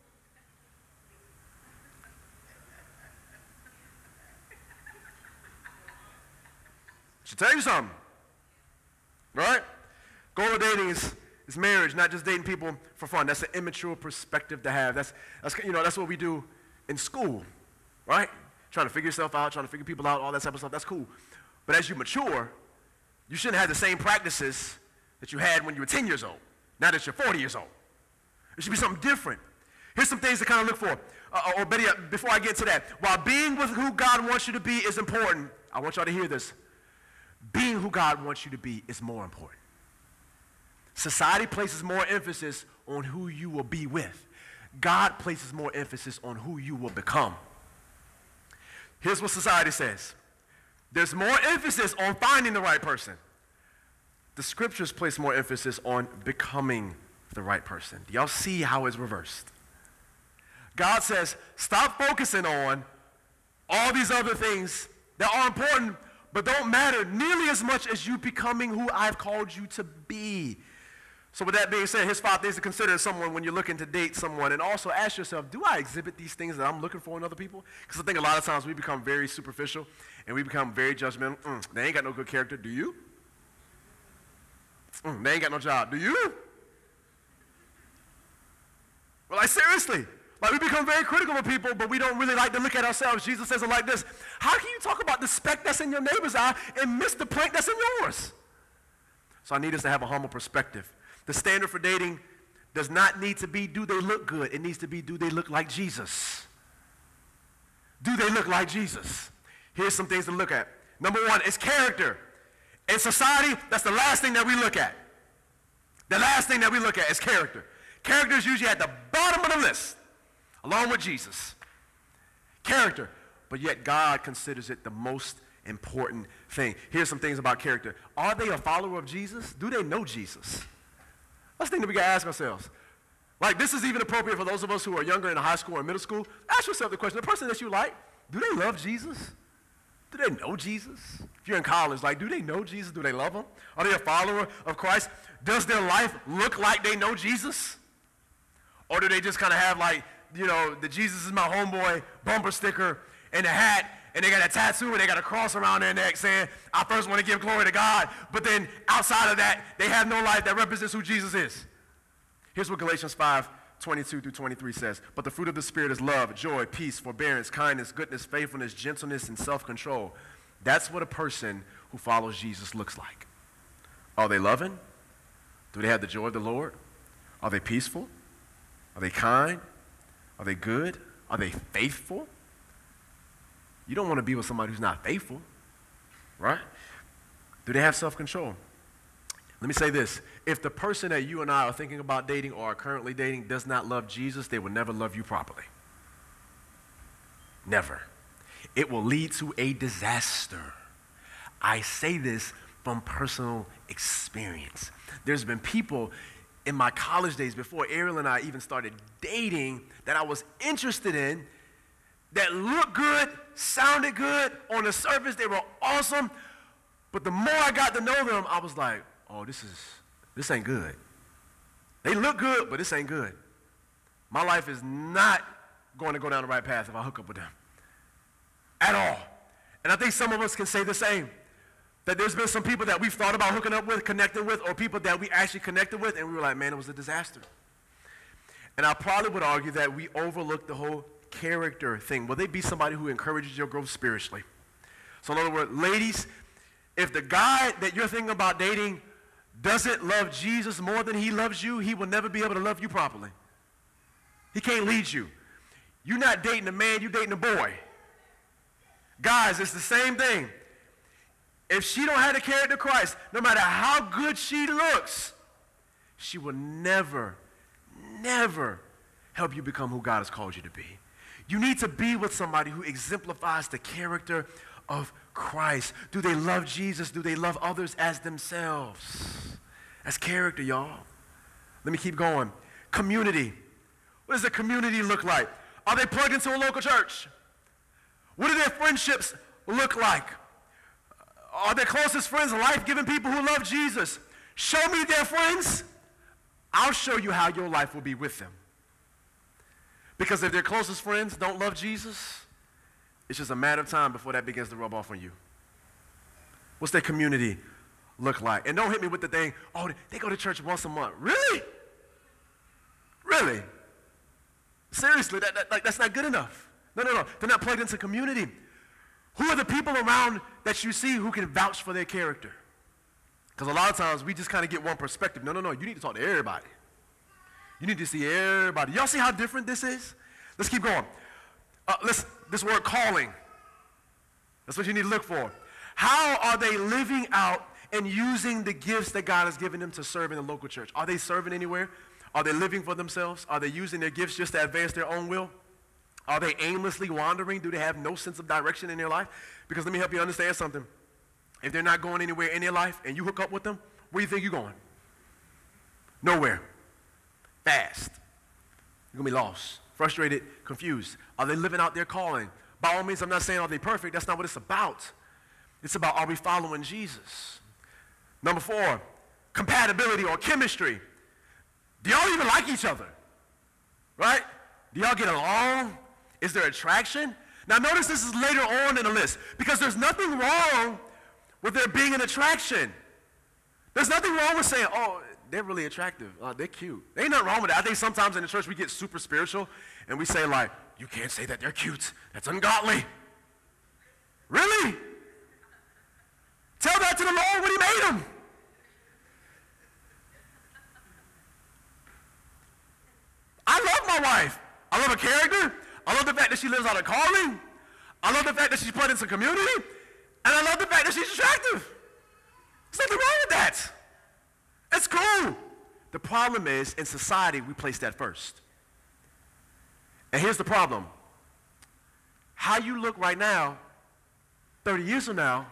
should tell you something, right? Goal of dating is marriage, not just dating people for fun. That's an immature perspective to have. That's what we do in school, right? Trying to figure yourself out, trying to figure people out, all that type of stuff. That's cool. But as you mature, you shouldn't have the same practices that you had when you were 10 years old, now that you're 40 years old. It should be something different. Here's some things to kind of look for. Or better yet, before I get to that, while being with who God wants you to be is important, I want y'all to hear this. Being who God wants you to be is more important. Society places more emphasis on who you will be with. God places more emphasis on who you will become. Here's what society says. There's more emphasis on finding the right person. The scriptures place more emphasis on becoming the right person. Do y'all see how it's reversed? God says, stop focusing on all these other things that are important but don't matter nearly as much as you becoming who I've called you to be. So with that being said, here's 5 things to consider in someone when you're looking to date someone. And also ask yourself, do I exhibit these things that I'm looking for in other people? Because I think a lot of times we become very superficial and we become very judgmental. They ain't got no good character. Do you? They ain't got no job. Do you? Well, like seriously. Like we become very critical of people, but we don't really like to look at ourselves. Jesus says it like this. How can you talk about the speck that's in your neighbor's eye and miss the plank that's in yours? So I need us to have a humble perspective. The standard for dating does not need to be, do they look good? It needs to be, do they look like Jesus? Do they look like Jesus? Here's some things to look at. Number 1 is character. In society, that's the last thing that we look at. The last thing that we look at is character. Character is usually at the bottom of the list, along with Jesus. Character. But yet God considers it the most important thing. Here's some things about character. Are they a follower of Jesus? Do they know Jesus? That's the thing that we got to ask ourselves. Like, this is even appropriate for those of us who are younger in high school or middle school. Ask yourself the question, the person that you like, do they love Jesus? Do they know Jesus? If you're in college, like, do they know Jesus? Do they love him? Are they a follower of Christ? Does their life look like they know Jesus? Or do they just kind of have, like, you know, the Jesus is my homeboy bumper sticker and a hat, and they got a tattoo and they got a cross around their neck saying, I first want to give glory to God, but then outside of that, they have no life that represents who Jesus is. Here's what Galatians 5:22-23 says. But the fruit of the Spirit is love, joy, peace, forbearance, kindness, goodness, faithfulness, gentleness, and self-control. That's what a person who follows Jesus looks like. Are they loving? Do they have the joy of the Lord? Are they peaceful? Are they kind? Are they good? Are they faithful? You don't want to be with somebody who's not faithful, right? Do they have self-control? Let me say this. If the person that you and I are thinking about dating or are currently dating does not love Jesus, they will never love you properly. Never. It will lead to a disaster. I say this from personal experience. There's been people in my college days before Ariel and I even started dating that I was interested in that looked good, sounded good. On the surface, they were awesome. But the more I got to know them, I was like, oh, this ain't good. They look good, but this ain't good. My life is not going to go down the right path if I hook up with them. At all. And I think some of us can say the same. That there's been some people that we've thought about hooking up with, connecting with, or people that we actually connected with, and we were like, man, it was a disaster. And I probably would argue that we overlooked the whole character thing. Will they be somebody who encourages your growth spiritually? So in other words, ladies, if the guy that you're thinking about dating doesn't love Jesus more than he loves you, he will never be able to love you properly. He can't lead you. You're not dating a man, you're dating a boy. Guys, it's the same thing. If she don't have the character of Christ, no matter how good she looks, she will never, never help you become who God has called you to be. You need to be with somebody who exemplifies the character of Christ. Do they love Jesus? Do they love others as themselves? That's character, y'all. Let me keep going. Community. What does a community look like? Are they plugged into a local church? What do their friendships look like? Are their closest friends life-giving people who love Jesus? Show me their friends. I'll show you how your life will be with them. Because if their closest friends don't love Jesus, it's just a matter of time before that begins to rub off on you. What's their community look like? And don't hit me with the thing, oh, they go to church once a month. Really? Really? Seriously, that's not good enough. No. They're not plugged into community. Who are the people around that you see who can vouch for their character? Because a lot of times we just kind of get one perspective. No. You need to talk to everybody. You need to see everybody. Y'all see how different this is? Let's keep going. This word calling. That's what you need to look for. How are they living out and using the gifts that God has given them to serve in the local church? Are they serving anywhere? Are they living for themselves? Are they using their gifts just to advance their own will? Are they aimlessly wandering? Do they have no sense of direction in their life? Because let me help you understand something. If they're not going anywhere in their life and you hook up with them, where do you think you're going? Nowhere. Fast. You're going to be lost, frustrated, confused. Are they living out their calling? By all means, I'm not saying are they perfect. That's not what it's about. It's about are we following Jesus? Number 4, compatibility or chemistry. Do y'all even like each other? Right? Do y'all get along? Is there attraction? Now notice this is later on in the list because there's nothing wrong with there being an attraction. There's nothing wrong with saying, oh, they're really attractive. They're cute. There ain't nothing wrong with that. I think sometimes in the church we get super spiritual and we say like, you can't say that they're cute. That's ungodly. Really? Tell that to the Lord when he made them. I love my wife. I love her character. I love the fact that she lives out her calling. I love the fact that she's put into community. And I love the fact that she's attractive. There's nothing wrong with that. It's cool. The problem is, in society, we place that first. And here's the problem. How you look right now, 30 years from now,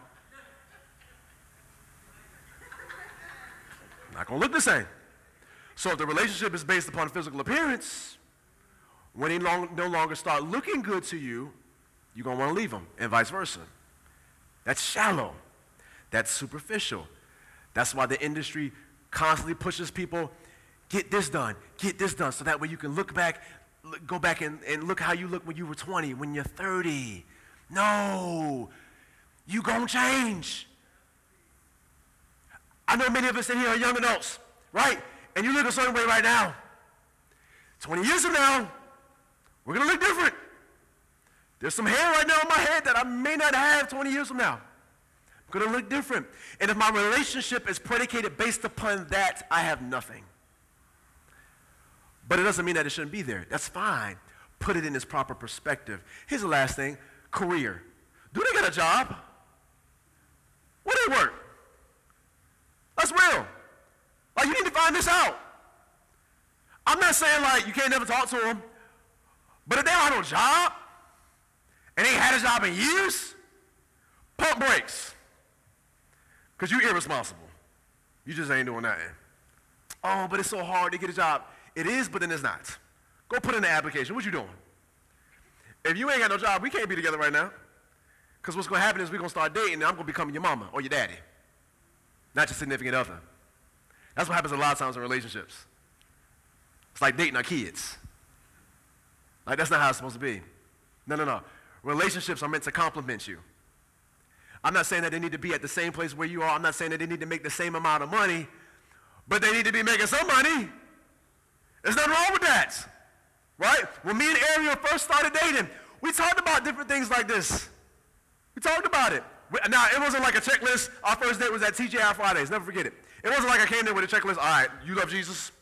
not going to look the same. So if the relationship is based upon physical appearance, when he no longer start looking good to you, you're going to want to leave him, and vice versa. That's shallow. That's superficial. That's why the industry constantly pushes people, get this done, so that way you can look back, go back and look how you look when you were 20, when you're 30. No, you gonna change. I know many of us in here are young adults, right? And you look a certain way right now. 20 years from now, we're gonna look different. There's some hair right now on my head that I may not have 20 years from now. going to look different. And if my relationship is predicated based upon that, I have nothing. But it doesn't mean that it shouldn't be there. That's fine. Put it in its proper perspective. Here's the last thing, career. Do they get a job? Where do they work? That's real. Like, you need to find this out. I'm not saying, like, you can't never talk to them, but if they don't have no job, and they ain't had a job in years, pump brakes. Because you're irresponsible. You just ain't doing nothing. Oh, but it's so hard to get a job. It is, but then it's not. Go put in the application. What you doing? If you ain't got no job, we can't be together right now. Because what's going to happen is we're going to start dating, and I'm going to become your mama or your daddy, not your significant other. That's what happens a lot of times in relationships. It's like dating our kids. Like, that's not how it's supposed to be. No. Relationships are meant to complement you. I'm not saying that they need to be at the same place where you are. I'm not saying that they need to make the same amount of money, but they need to be making some money. There's nothing wrong with that, right? When me and Ariel first started dating, we talked about different things like this. We talked about it. Now, it wasn't like a checklist. Our first date was at TGI Fridays. Never forget it. It wasn't like I came there with a checklist. All right, you love Jesus?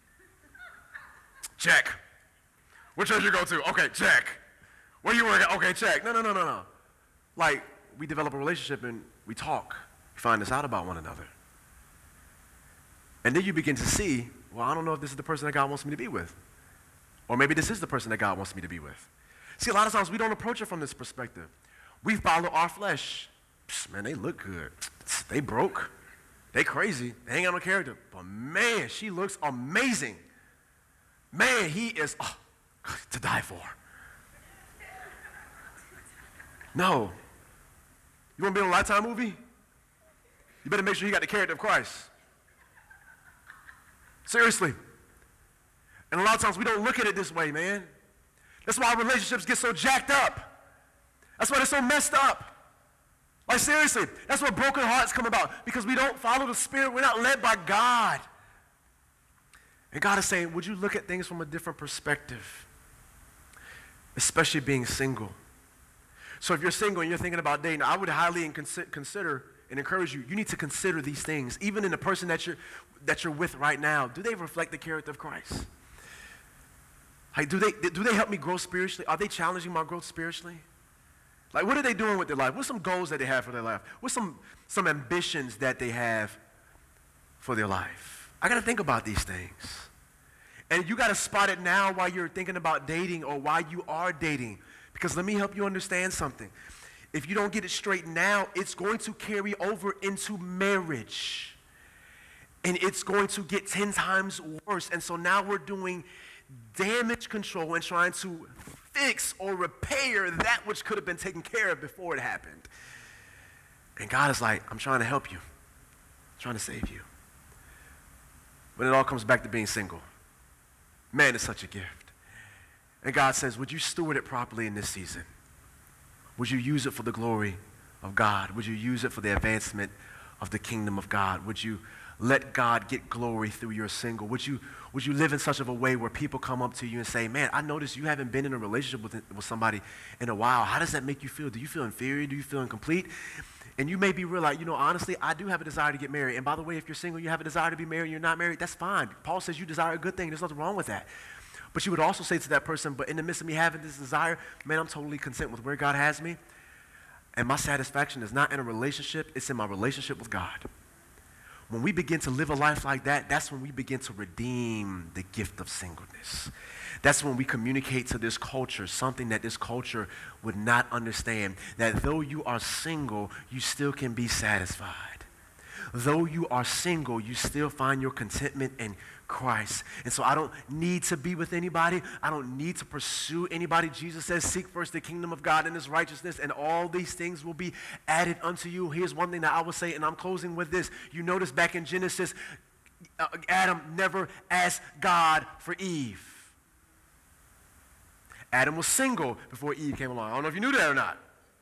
Check. What church you go to? Okay, check. Where you work at? Okay, check. No. Like, we develop a relationship and we talk. We find this out about one another. And then you begin to see, well, I don't know if this is the person that God wants me to be with. Or maybe this is the person that God wants me to be with. See, a lot of times we don't approach it from this perspective. We follow our flesh. Psst, man, they look good. They broke. They crazy. They ain't got no character. But man, she looks amazing. Man, he is to die for. No. You want to be in a Lifetime movie? You better make sure you got the character of Christ. Seriously. And a lot of times we don't look at it this way, man. That's why our relationships get so jacked up. That's why they're so messed up. Like, seriously, that's where broken hearts come about, because we don't follow the Spirit. We're not led by God. And God is saying, would you look at things from a different perspective, especially being single? So if you're single and you're thinking about dating, I would highly consider and encourage you, you need to consider these things. Even in the person that you're with right now, do they reflect the character of Christ? Like, do they help me grow spiritually? Are they challenging my growth spiritually? Like, what are they doing with their life? What's some goals that they have for their life? What's some ambitions that they have for their life? I got to think about these things. And you got to spot it now while you're thinking about dating or while you are dating. Because let me help you understand something. If you don't get it straight now, it's going to carry over into marriage. And it's going to get 10 times worse. And so now we're doing damage control and trying to fix or repair that which could have been taken care of before it happened. And God is like, I'm trying to help you. I'm trying to save you. But it all comes back to being single. Man, it's such a gift. And God says, would you steward it properly in this season? Would you use it for the glory of God? Would you use it for the advancement of the kingdom of God? Would you let God get glory through your single? Would you live in such of a way where people come up to you and say, man, I noticed you haven't been in a relationship with somebody in a while. How does that make you feel? Do you feel inferior? Do you feel incomplete? And you may be real, like, honestly, I do have a desire to get married. And by the way, if you're single, you have a desire to be married, and you're not married, that's fine. Paul says you desire a good thing. There's nothing wrong with that. But you would also say to that person, but in the midst of me having this desire, man, I'm totally content with where God has me. And my satisfaction is not in a relationship, it's in my relationship with God. When we begin to live a life like that, that's when we begin to redeem the gift of singleness. That's when we communicate to this culture something that this culture would not understand, that though you are single, you still can be satisfied. Though you are single, you still find your contentment in Christ. And so I don't need to be with anybody. I don't need to pursue anybody. Jesus says, seek first the kingdom of God and his righteousness, and all these things will be added unto you. Here's one thing that I will say, and I'm closing with this. You notice back in Genesis, Adam never asked God for Eve. Adam was single before Eve came along. I don't know if you knew that or not.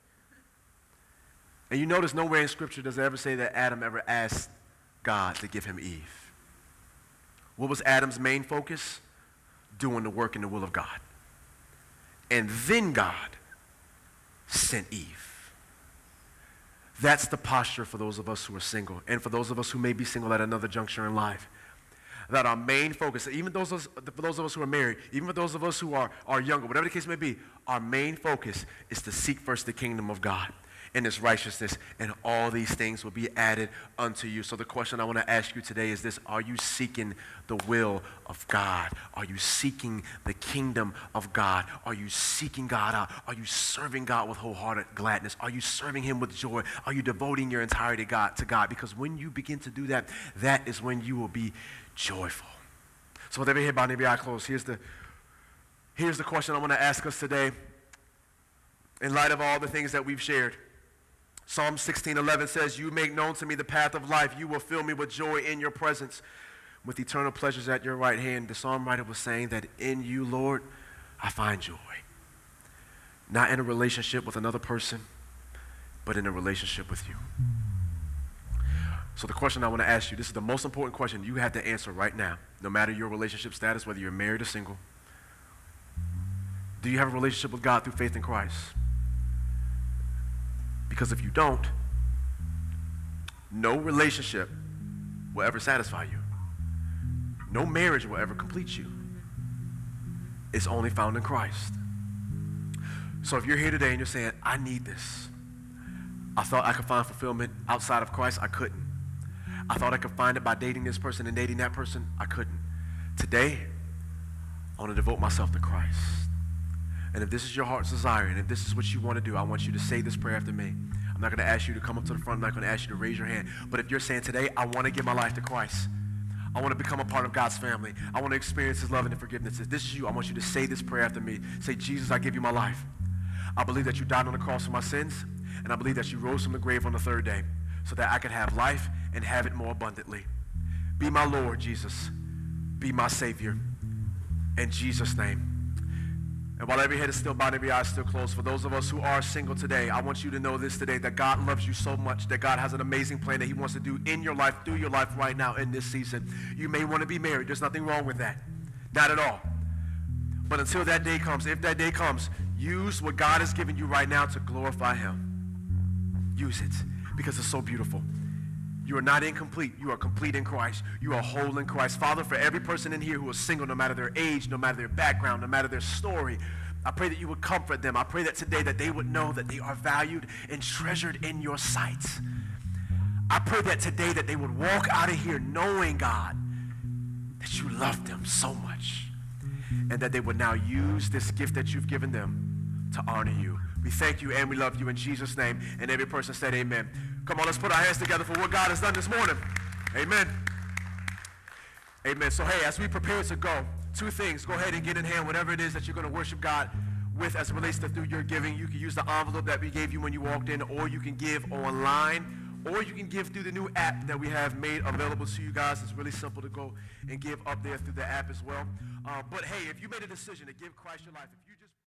And you notice nowhere in Scripture does it ever say that Adam ever asked God to give him Eve. What was Adam's main focus? Doing the work and the will of God. And then God sent Eve. That's the posture for those of us who are single, and for those of us who may be single at another juncture in life. That our main focus, even for those of us who are married, even for those of us who are younger, whatever the case may be, our main focus is to seek first the kingdom of God and his righteousness, and all these things will be added unto you. So the question I want to ask you today is this: are you seeking the will of God? Are you seeking the kingdom of God? Are you seeking God out? Are you serving God with wholehearted gladness? Are you serving him with joy? Are you devoting your entirety to God? Because when you begin to do that, that is when you will be joyful. So with every head bowed and every eye closed, here's the question I want to ask us today in light of all the things that we've shared. Psalm 16:11 says, "You make known to me the path of life. You will fill me with joy in your presence, with eternal pleasures at your right hand." The psalm writer was saying that in you, Lord, I find joy. Not in a relationship with another person, but in a relationship with you. So the question I want to ask you, this is the most important question you have to answer right now, no matter your relationship status, whether you're married or single. Do you have a relationship with God through faith in Christ? Because if you don't, no relationship will ever satisfy you. No marriage will ever complete you. It's only found in Christ. So if you're here today and you're saying, I need this. I thought I could find fulfillment outside of Christ. I couldn't. I thought I could find it by dating this person and dating that person. I couldn't. Today, I want to devote myself to Christ. And if this is your heart's desire, and if this is what you want to do, I want you to say this prayer after me. I'm not going to ask you to come up to the front. I'm not going to ask you to raise your hand. But if you're saying today, I want to give my life to Christ. I want to become a part of God's family. I want to experience his love and forgiveness. If this is you, I want you to say this prayer after me. Say, Jesus, I give you my life. I believe that you died on the cross for my sins, and I believe that you rose from the grave on the third day so that I could have life and have it more abundantly. Be my Lord, Jesus. Be my Savior. In Jesus' name. And while every head is still bowed, every eye is still closed, for those of us who are single today, I want you to know this today, that God loves you so much, that God has an amazing plan that he wants to do in your life, through your life right now in this season. You may want to be married. There's nothing wrong with that. Not at all. But until that day comes, if that day comes, use what God has given you right now to glorify him. Use it, because it's so beautiful. You are not incomplete. You are complete in Christ. You are whole in Christ. Father, for every person in here who is single, no matter their age, no matter their background, no matter their story, I pray that you would comfort them. I pray that today that they would know that they are valued and treasured in your sight. I pray that today that they would walk out of here knowing, God, that you love them so much, and that they would now use this gift that you've given them to honor you. We thank you and we love you in Jesus' name. And every person said amen. Come on, let's put our hands together for what God has done this morning. Amen. Amen. So, hey, as we prepare to go, two things. Go ahead and get in hand whatever it is that you're going to worship God with as it relates to through your giving. You can use the envelope that we gave you when you walked in, or you can give online, or you can give through the new app that we have made available to you guys. It's really simple to go and give up there through the app as well. But, hey, if you made a decision to give Christ your life, if you just